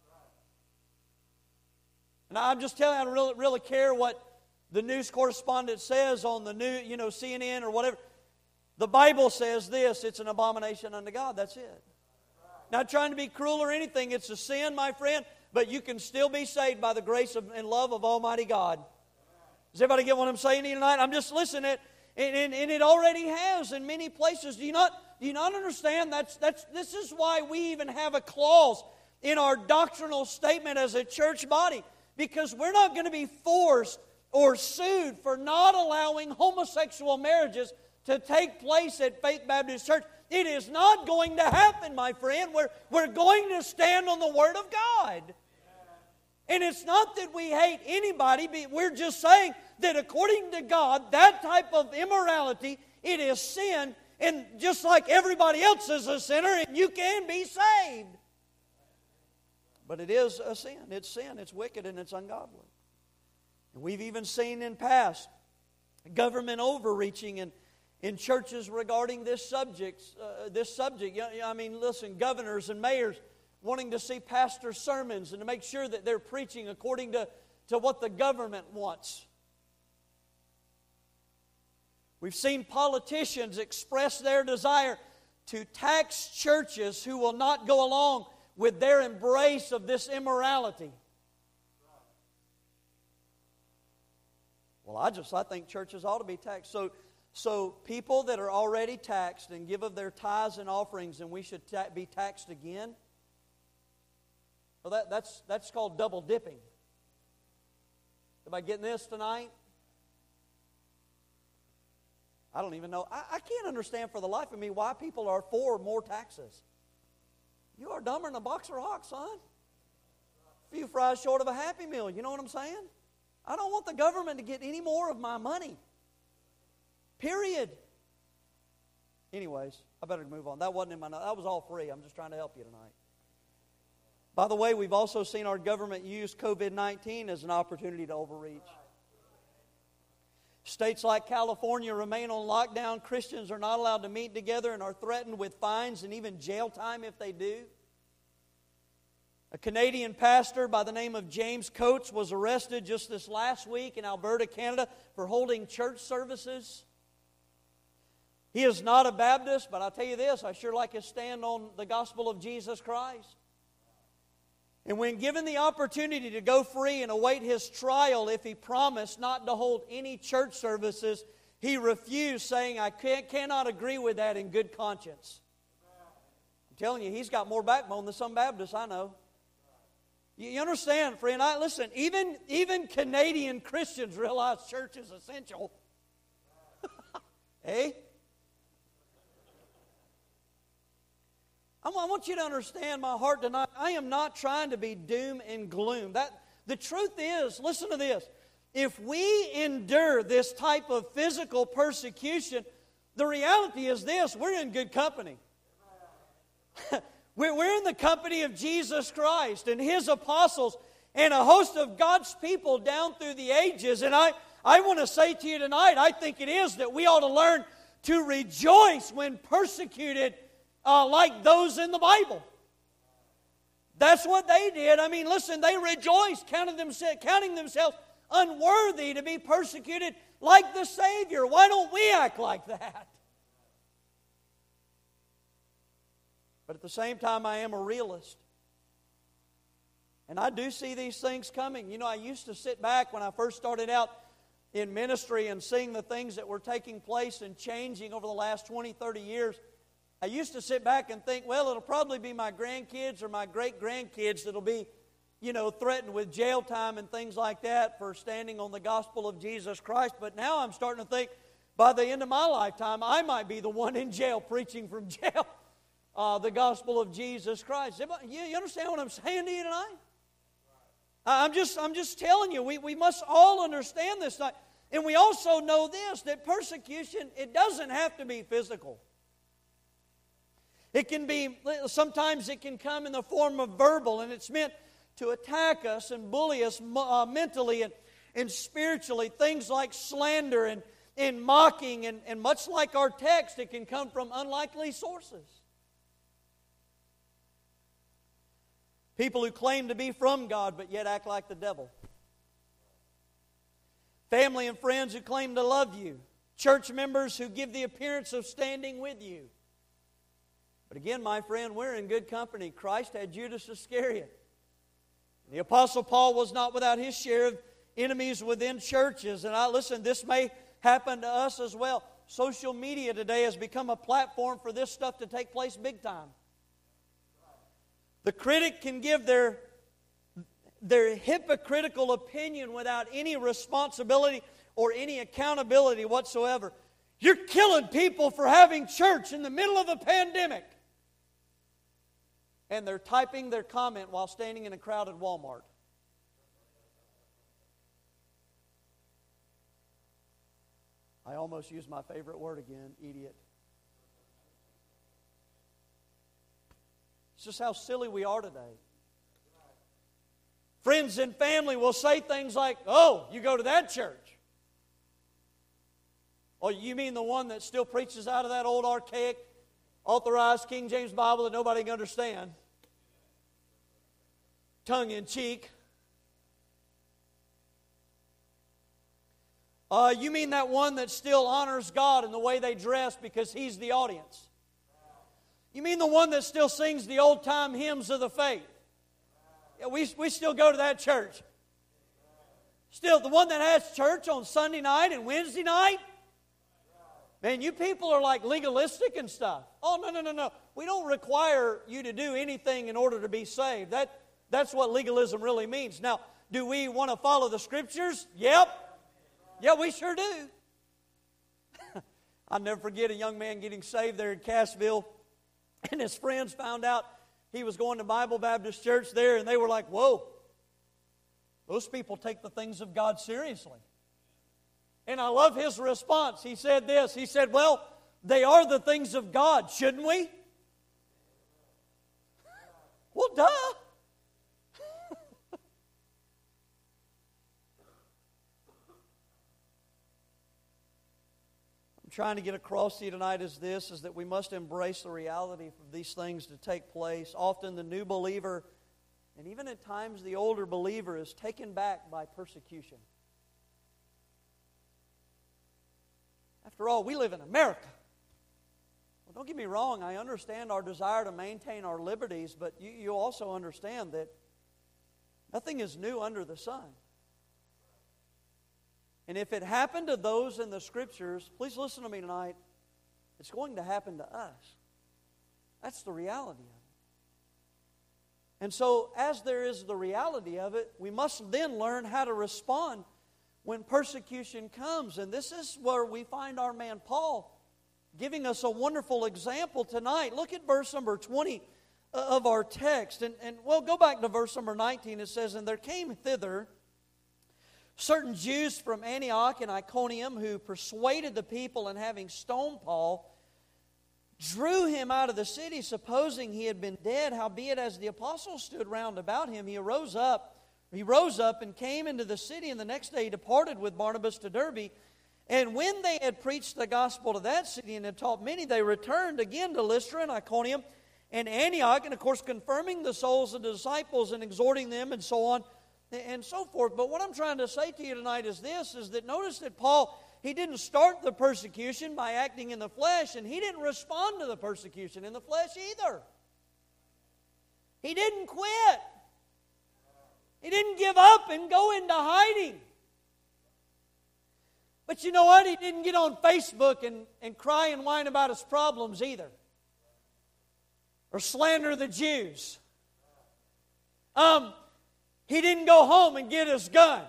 And I'm just telling you, I don't really, really care what the news correspondent says on the new, you know, C N N or whatever. The Bible says this: it's an abomination unto God. That's it. Not trying to be cruel or anything. It's a sin, my friend, but you can still be saved by the grace of, and love of Almighty God. Does everybody get what I'm saying to you tonight? I'm just listening, it, and, and, and it already has in many places. Do you not, do you not understand? That's, that's, this is why we even have a clause in our doctrinal statement as a church body, because we're not going to be forced or sued for not allowing homosexual marriages to take place at Faith Baptist Church. It is not going to happen, my friend. We're, we're going to stand on the Word of God. And it's not that we hate anybody, but we're just saying that according to God, that type of immorality, it is sin, and just like everybody else is a sinner, and you can be saved. But it is a sin. It's sin. It's wicked and it's ungodly. And we've even seen in past government overreaching in, in churches regarding this subject. Uh, this subject. I mean, listen, governors and mayors wanting to see pastor sermons and to make sure that they're preaching according to, to what the government wants. We've seen politicians express their desire to tax churches who will not go along with their embrace of this immorality. Well, I just I think churches ought to be taxed. So, so people that are already taxed and give of their tithes and offerings, and we should ta- be taxed again. Well, that, that's that's called double dipping. Am I getting this tonight? I don't even know. I, I can't understand for the life of me why people are for more taxes. You are dumber than a box of rocks, son. A few fries short of a Happy Meal. You know what I'm saying? I don't want the government to get any more of my money. Period. Anyways, I better move on. That wasn't in my notes. That was all free. I'm just trying to help you tonight. By the way, we've also seen our government use COVID nineteen as an opportunity to overreach. States like California remain on lockdown. Christians are not allowed to meet together and are threatened with fines and even jail time if they do. A Canadian pastor by the name of James Coates was arrested just this last week in Alberta, Canada, for holding church services. He is not a Baptist, but I'll tell you this, I sure like his stand on the gospel of Jesus Christ. And when given the opportunity to go free and await his trial, if he promised not to hold any church services, he refused, saying, I can't, cannot agree with that in good conscience. I'm telling you, he's got more backbone than some Baptists I know. You, you understand, friend? I, listen, even, even Canadian Christians realize church is essential. Hey? I want you to understand my heart tonight. I am not trying to be doom and gloom. That the truth is, listen to this. If we endure this type of physical persecution, the reality is this: we're in good company. We're in the company of Jesus Christ and His apostles and a host of God's people down through the ages. And I, I want to say to you tonight, I think it is that we ought to learn to rejoice when persecuted Uh, like those in the Bible. That's what they did. I mean, listen, they rejoiced, counting themselves, counting themselves unworthy to be persecuted like the Savior. Why don't we act like that? But at the same time, I am a realist. And I do see these things coming. You know, I used to sit back when I first started out in ministry and seeing the things that were taking place and changing over the last twenty, thirty years. I used to sit back and think, well, it'll probably be my grandkids or my great-grandkids that'll be, you know, threatened with jail time and things like that for standing on the gospel of Jesus Christ. But now I'm starting to think, by the end of my lifetime, I might be the one in jail preaching from jail uh, the gospel of Jesus Christ. You, you understand what I'm saying to you tonight? I'm just, I'm just telling you, we, we must all understand this tonight. And we also know this, that persecution, it doesn't have to be physical. It can be, sometimes it can come in the form of verbal, and it's meant to attack us and bully us uh, mentally and, and spiritually. Things like slander and, and mocking, and, and much like our text, it can come from unlikely sources. People who claim to be from God but yet act like the devil. Family and friends who claim to love you. Church members who give the appearance of standing with you, But again, my friend, we're in good company. Christ had Judas Iscariot. The Apostle Paul was not without his share of enemies within churches. And I listen, this may happen to us as well. Social media today has become a platform for this stuff to take place big time. The critic can give their, their hypocritical opinion without any responsibility or any accountability whatsoever. You're killing people for having church in the middle of a pandemic. And they're typing their comment while standing in a crowded Walmart. I almost used my favorite word again, idiot. It's just how silly we are today. Friends and family will say things like, oh, you go to that church. Oh, you mean the one that still preaches out of that old archaic, authorized King James Bible that nobody can understand? Tongue in cheek. Uh, you mean that one that still honors God in the way they dress because He's the audience? You mean the one that still sings the old-time hymns of the faith? Yeah, we, we still go to that church. Still, the one that has church on Sunday night and Wednesday night? Man, you people are like legalistic and stuff. Oh, no, no, no, no. We don't require you to do anything in order to be saved. That, that's what legalism really means. Now, do we want to follow the Scriptures? Yep. Yeah, we sure do. I'll never forget a young man getting saved there in Cassville, and his friends found out he was going to Bible Baptist Church there, and they were like, whoa, those people take the things of God seriously. And I love his response. He said this, he said, well, they are the things of God, shouldn't we? Well, duh. Trying to get across to you tonight is this, is that we must embrace the reality of these things to take place. Often the new believer, and even at times the older believer, is taken back by persecution. After all, we live in America. Well, don't get me wrong, I understand our desire to maintain our liberties, but you, you also understand that nothing is new under the sun. And if it happened to those in the Scriptures, please listen to me tonight, it's going to happen to us. That's the reality of it. And so, as there is the reality of it, we must then learn how to respond when persecution comes. And this is where we find our man Paul giving us a wonderful example tonight. Look at verse number twenty of our text. And, and well, go back to verse number nineteen. It says, and there came thither certain Jews from Antioch and Iconium who persuaded the people, and having stoned Paul, drew him out of the city, supposing he had been dead. Howbeit, as the apostles stood round about him, he arose up, he rose up and came into the city, and the next day he departed with Barnabas to Derbe. And when they had preached the gospel to that city and had taught many, they returned again to Lystra and Iconium and Antioch, and of course confirming the souls of the disciples and exhorting them and so on and so forth. But what I'm trying to say to you tonight is this, is that notice that Paul, he didn't start the persecution by acting in the flesh, and he didn't respond to the persecution in the flesh either. He didn't quit. He didn't give up and go into hiding. But you know what? He didn't get on Facebook and, and cry and whine about his problems either. Or slander the Jews. Um... He didn't go home and get his gun.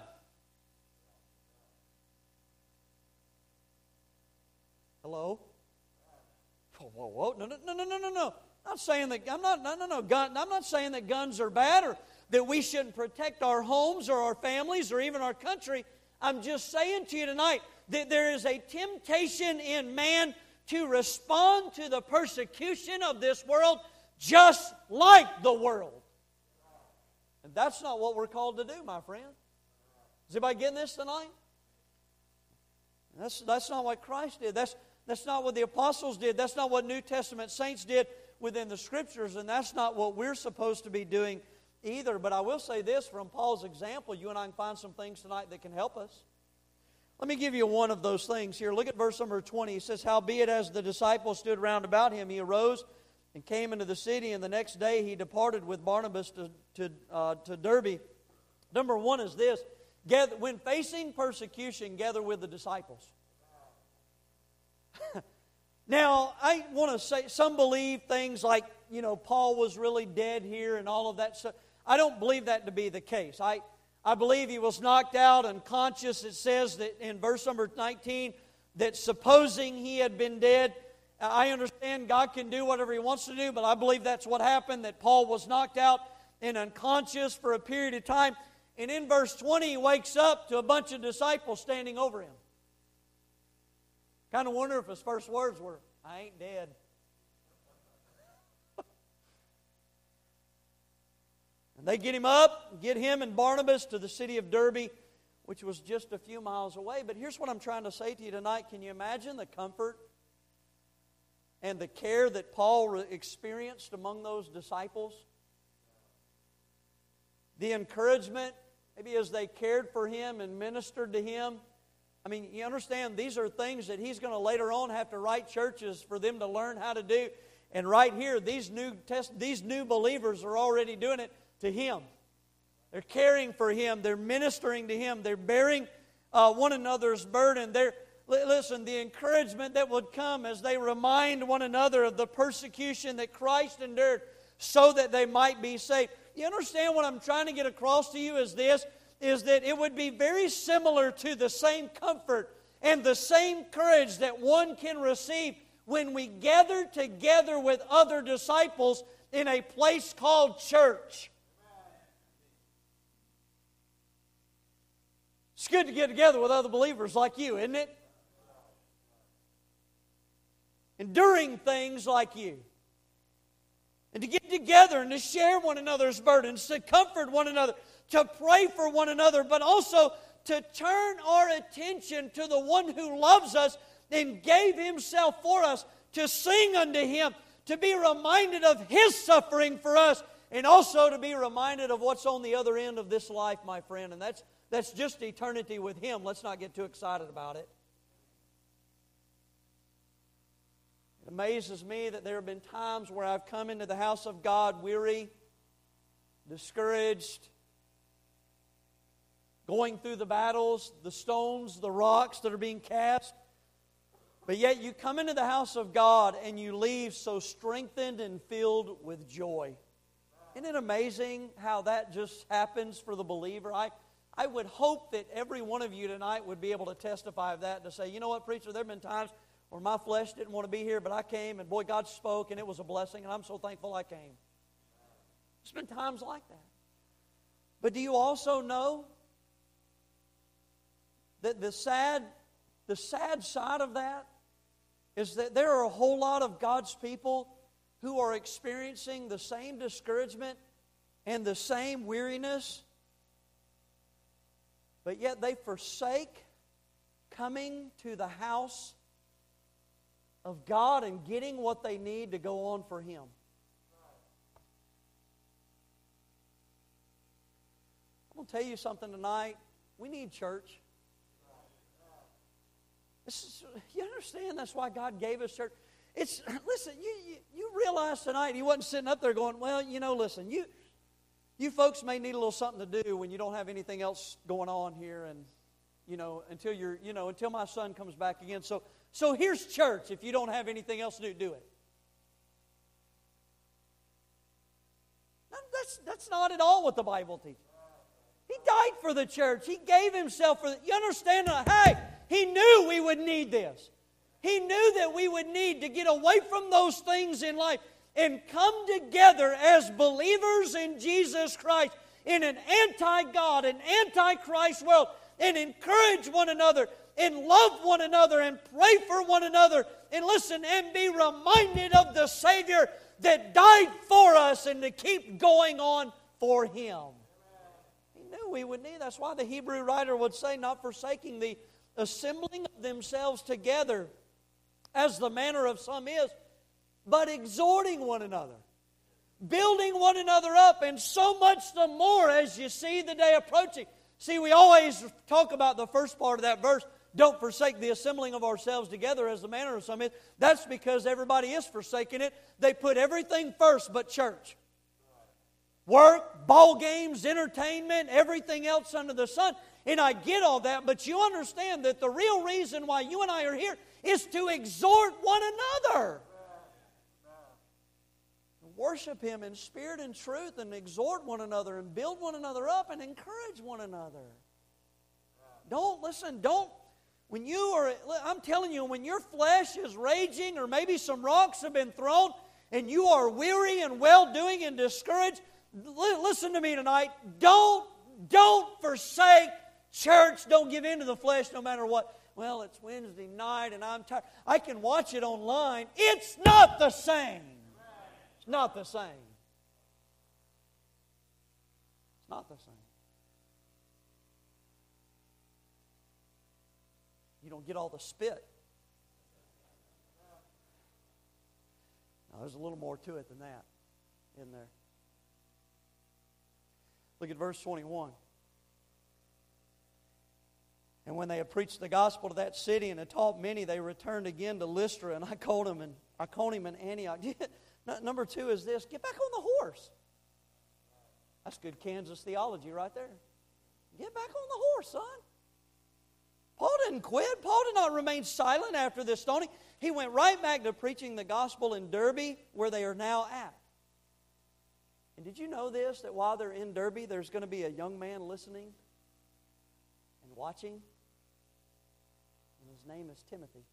Hello? Whoa, whoa, whoa. No, no, no, no, no, no, no. I'm not saying that, I'm not, no, no, no. Gun, I'm not saying that guns are bad or that we shouldn't protect our homes or our families or even our country. I'm just saying to you tonight that there is a temptation in man to respond to the persecution of this world just like the world. And that's not what we're called to do, my friend. Is anybody getting this tonight? That's, that's not what Christ did. That's, that's not what the apostles did. That's not what New Testament saints did within the Scriptures. And that's not what we're supposed to be doing either. But I will say this, from Paul's example, you and I can find some things tonight that can help us. Let me give you one of those things here. Look at verse number twenty. He says, howbeit as the disciples stood round about him, he arose and came into the city, and the next day he departed with Barnabas to, to, uh, to Derbe. Number one is this: gather, when facing persecution, gather with the disciples. Now, I want to say, some believe things like, you know, Paul was really dead here and all of that stuff. I don't believe that to be the case. I, I believe he was knocked out unconscious. It says that in verse number nineteen, that supposing he had been dead, I understand God can do whatever He wants to do, but I believe that's what happened, that Paul was knocked out and unconscious for a period of time. And in verse twenty, he wakes up to a bunch of disciples standing over him. Kind of wonder if his first words were, "I ain't dead." And they get him up, get him and Barnabas to the city of Derbe, which was just a few miles away. But here's what I'm trying to say to you tonight. Can you imagine the comfort and the care that Paul experienced among those disciples? The encouragement, maybe as they cared for him and ministered to him. I mean, you understand, these are things that he's going to later on have to write churches for them to learn how to do. And right here, these new test, these new believers are already doing it to him. They're caring for him. They're ministering to him. They're bearing uh, one another's burden. They're Listen, the encouragement that would come as they remind one another of the persecution that Christ endured so that they might be saved. You understand what I'm trying to get across to you is this, is that it would be very similar to the same comfort and the same courage that one can receive when we gather together with other disciples in a place called church. It's good to get together with other believers like you, isn't it? Enduring things like you. And to get together and to share one another's burdens, to comfort one another, to pray for one another, but also to turn our attention to the one who loves us and gave Himself for us, to sing unto Him, to be reminded of His suffering for us, and also to be reminded of what's on the other end of this life, my friend. And that's, that's just eternity with Him. Let's not get too excited about it. It amazes me that there have been times where I've come into the house of God weary, discouraged, going through the battles, the stones, the rocks that are being cast. But yet you come into the house of God and you leave so strengthened and filled with joy. Isn't it amazing how that just happens for the believer? I, I would hope that every one of you tonight would be able to testify of that and to say, you know what, preacher, there have been times where my flesh didn't want to be here, but I came, and boy, God spoke, and it was a blessing, and I'm so thankful I came. There's been times like that. But do you also know that the sad, the sad side of that is that there are a whole lot of God's people who are experiencing the same discouragement and the same weariness, but yet they forsake coming to the house of God and getting what they need to go on for Him. I'm going to tell you something tonight. We need church. This is, you understand that's why God gave us church? It's listen, you, you, you realize tonight He wasn't sitting up there going, well, you know, listen, you, you folks may need a little something to do when you don't have anything else going on here, and, you know, until you're, you know, until my son comes back again. So So here's church. If you don't have anything else to do, do it. That's, that's not at all what the Bible teaches. He died for the church. He gave Himself for the... You understand? Hey, He knew we would need this. He knew that we would need to get away from those things in life and come together as believers in Jesus Christ in an anti-God, an anti-Christ world, and encourage one another and love one another and pray for one another and listen and be reminded of the Savior that died for us and to keep going on for Him. He knew we would need. That's why the Hebrew writer would say, not forsaking the assembling of themselves together as the manner of some is, but exhorting one another, building one another up, and so much the more as you see the day approaching. See, we always talk about the first part of that verse, don't forsake the assembling of ourselves together as the manner of some is. That's because everybody is forsaking it. They put everything first but church. Work, ball games, entertainment, everything else under the sun. And I get all that, but you understand that the real reason why you and I are here is to exhort one another. Worship Him in spirit and truth, and exhort one another, and build one another up, and encourage one another. Don't, listen, don't, when you are, I'm telling you, when your flesh is raging, or maybe some rocks have been thrown, and you are weary and well-doing and discouraged, listen to me tonight. Don't, don't forsake church. Don't give in to the flesh no matter what. Well, it's Wednesday night and I'm tired. I can watch it online. It's not the same. It's not the same. It's not the same. You don't get all the spit. Now, there's a little more to it than that in there. Look at verse twenty-one. And when they had preached the gospel to that city and had taught many, they returned again to Lystra and Iconium and Iconium and Antioch. Number two is this: get back on the horse. That's good Kansas theology right there. Get back on the horse, son. Paul didn't quit. Paul did not remain silent after this stoning. He went right back to preaching the gospel in Derbe, where they are now at. And did you know this, that while they're in Derbe, there's going to be a young man listening and watching? And his name is Timothy.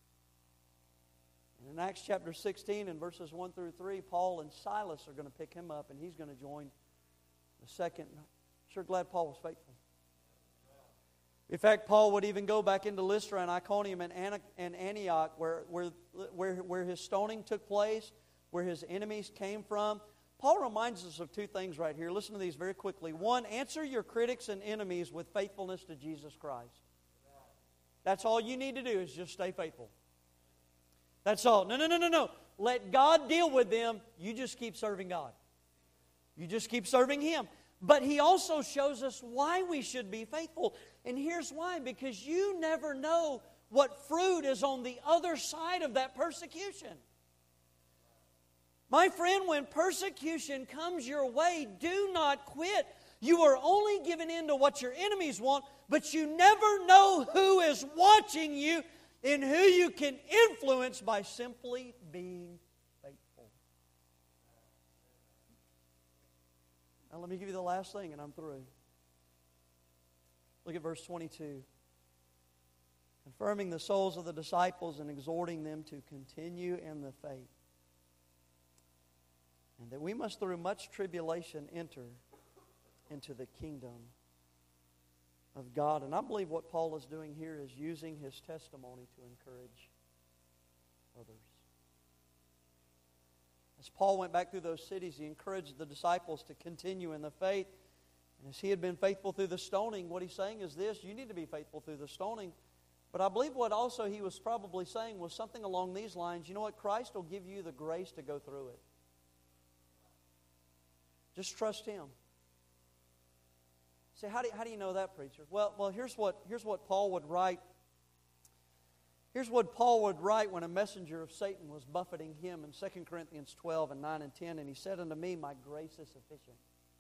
And in Acts chapter sixteen and verses one through three, Paul and Silas are going to pick him up, and he's going to join the second. Sure glad Paul was faithful. In fact, Paul would even go back into Lystra and Iconium and Antioch, where, where, where, where his stoning took place, where his enemies came from. Paul reminds us of two things right here. Listen to these very quickly. One, answer your critics and enemies with faithfulness to Jesus Christ. That's all you need to do, is just stay faithful. That's all. No, no, no, no, no. Let God deal with them. You just keep serving God. You just keep serving Him. But He also shows us why we should be faithful. And here's why. Because you never know what fruit is on the other side of that persecution. My friend, when persecution comes your way, do not quit. You are only giving in to what your enemies want, but you never know who is watching you and who you can influence by simply being faithful. Now let me give you the last thing and I'm through. Look at verse twenty-two. Confirming the souls of the disciples and exhorting them to continue in the faith. And that we must through much tribulation enter into the kingdom of God. And I believe what Paul is doing here is using his testimony to encourage others. As Paul went back through those cities, he encouraged the disciples to continue in the faith. And as he had been faithful through the stoning, what he's saying is this: you need to be faithful through the stoning. But I believe what also he was probably saying was something along these lines. You know what? Christ will give you the grace to go through it. Just trust Him. Say, how do you, how do you know that, preacher? Well, well, here's what here's what Paul would write. Here's what Paul would write when a messenger of Satan was buffeting him in Second Corinthians twelve and nine and ten, and he said unto me, "My grace is sufficient."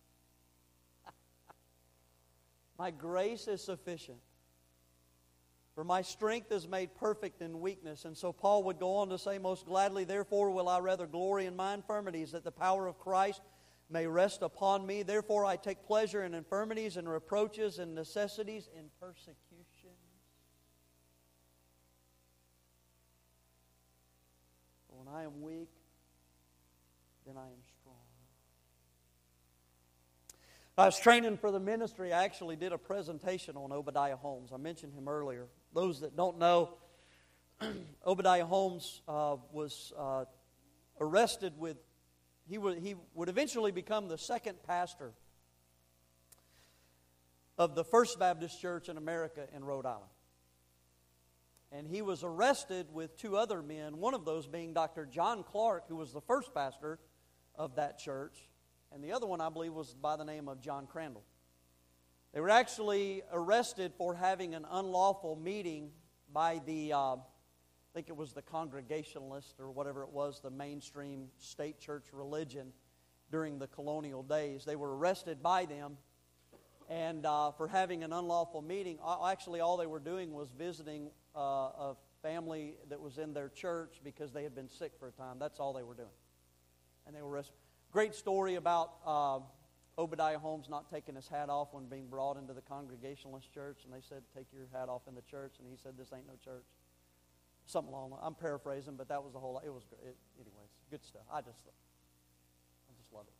My grace is sufficient. For my strength is made perfect in weakness. And so Paul would go on to say, most gladly, therefore will I rather glory in my infirmities, that the power of Christ may rest upon me. Therefore I take pleasure in infirmities and reproaches and necessities and persecutions. For when I am weak, then I am strong. I was training for the ministry. I actually did a presentation on Obadiah Holmes. I mentioned him earlier. Those that don't know, Obadiah Holmes uh, was uh, arrested with He would, he would eventually become the second pastor of the First Baptist Church in America in Rhode Island. And he was arrested with two other men, one of those being Doctor John Clark, who was the first pastor of that church, and the other one, I believe, was by the name of John Crandall. They were actually arrested for having an unlawful meeting by the, uh, I think it was the Congregationalist or whatever it was, the mainstream state church religion during the colonial days. They were arrested by them and uh, for having an unlawful meeting. Actually, all they were doing was visiting uh, a family that was in their church because they had been sick for a time. That's all they were doing. And they were arrested. Great story about uh, Obadiah Holmes not taking his hat off when being brought into the Congregationalist church. And they said, take your hat off in the church. And he said, this ain't no church. Something along I'm paraphrasing, but that was the whole, it was, it, anyways, good stuff. I just, I just love it.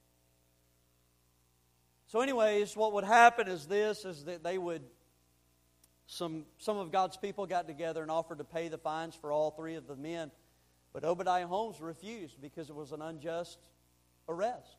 So anyways, what would happen is this, is that they would, some, some of God's people got together and offered to pay the fines for all three of the men. But Obadiah Holmes refused because it was an unjust arrest.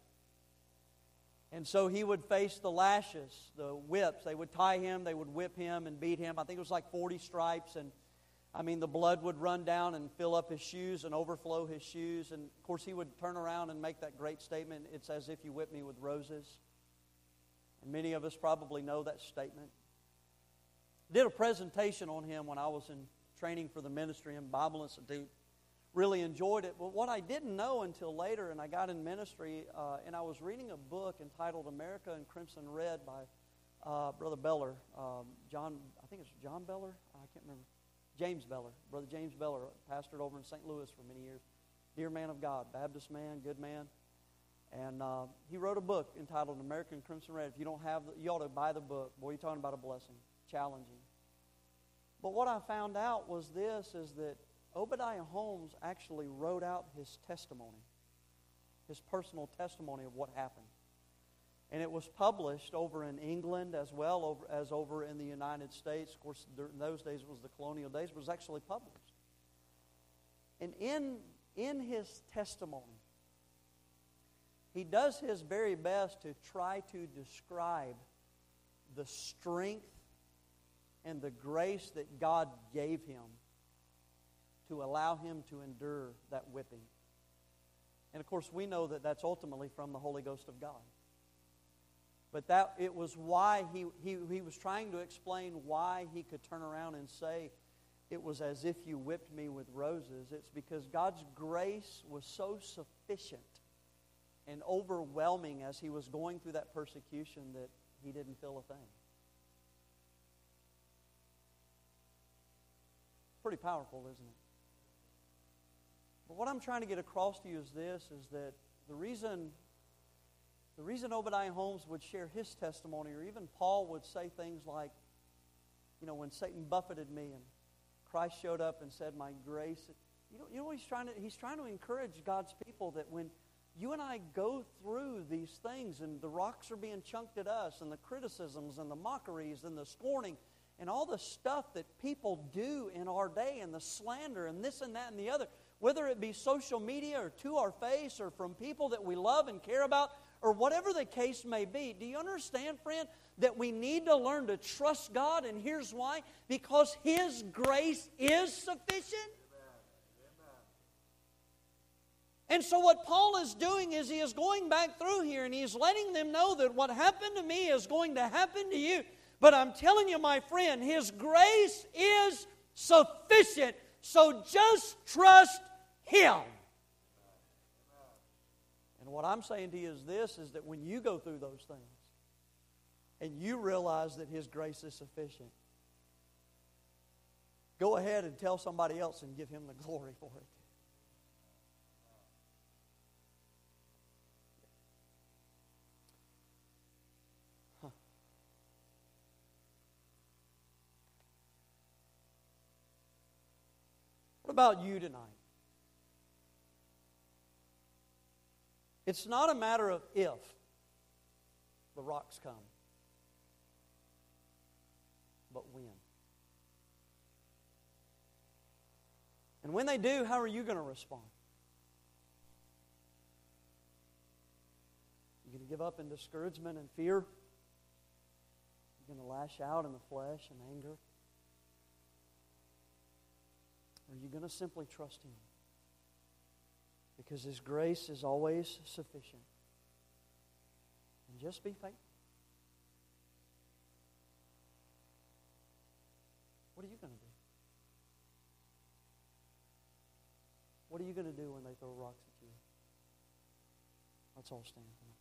And so he would face the lashes, the whips. They would tie him, they would whip him and beat him. I think it was like forty stripes. And I mean, the blood would run down and fill up his shoes and overflow his shoes. And of course, he would turn around and make that great statement, it's as if you whipped me with roses. And many of us probably know that statement. Did a presentation on him when I was in training for the ministry in Bible Institute. Really enjoyed it. But what I didn't know until later, and I got in ministry, uh, and I was reading a book entitled America in Crimson Red by uh, Brother Beller. Um, John, I think it's John Beller? I can't remember. James Beller. Brother James Beller, pastored over in Saint Louis for many years. Dear man of God, Baptist man, good man. And uh, he wrote a book entitled American Crimson Red. If you don't have, the, you ought to buy the book. Boy, you're talking about a blessing. Challenging. But what I found out was this, is that Obadiah Holmes actually wrote out his testimony, his personal testimony of what happened. And it was published over in England as well over, as over in the United States. Of course, in those days it was the colonial days, but it was actually published. And in, in his testimony, he does his very best to try to describe the strength and the grace that God gave him to allow him to endure that whipping. And of course, we know that that's ultimately from the Holy Ghost of God. But that it was why he, he, he was trying to explain why he could turn around and say, it was as if you whipped me with roses. It's because God's grace was so sufficient and overwhelming as he was going through that persecution that he didn't feel a thing. Pretty powerful, isn't it? But what I'm trying to get across to you is this, is that the reason, the reason Obadiah Holmes would share his testimony, or even Paul would say things like, you know, when Satan buffeted me and Christ showed up and said, my grace. You know, you know what he's trying to, he's trying to encourage God's people that when you and I go through these things and the rocks are being chunked at us and the criticisms and the mockeries and the scorning and all the stuff that people do in our day and the slander and this and that and the other, whether it be social media or to our face or from people that we love and care about or whatever the case may be, do you understand, friend, that we need to learn to trust God? And here's why. Because His grace is sufficient. And so what Paul is doing is he is going back through here and he's letting them know that what happened to me is going to happen to you. But I'm telling you, my friend, His grace is sufficient. So just trust Him. And what I'm saying to you is this, is that when you go through those things and you realize that His grace is sufficient, go ahead and tell somebody else and give Him the glory for it. What about you tonight? It's not a matter of if the rocks come, but when. And when they do, how are you going to respond? You're going to give up in discouragement and fear? You're going to lash out in the flesh and anger? Or are you going to simply trust Him? Because His grace is always sufficient. And just be faithful. What are you going to do? What are you going to do when they throw rocks at you? Let's all stand.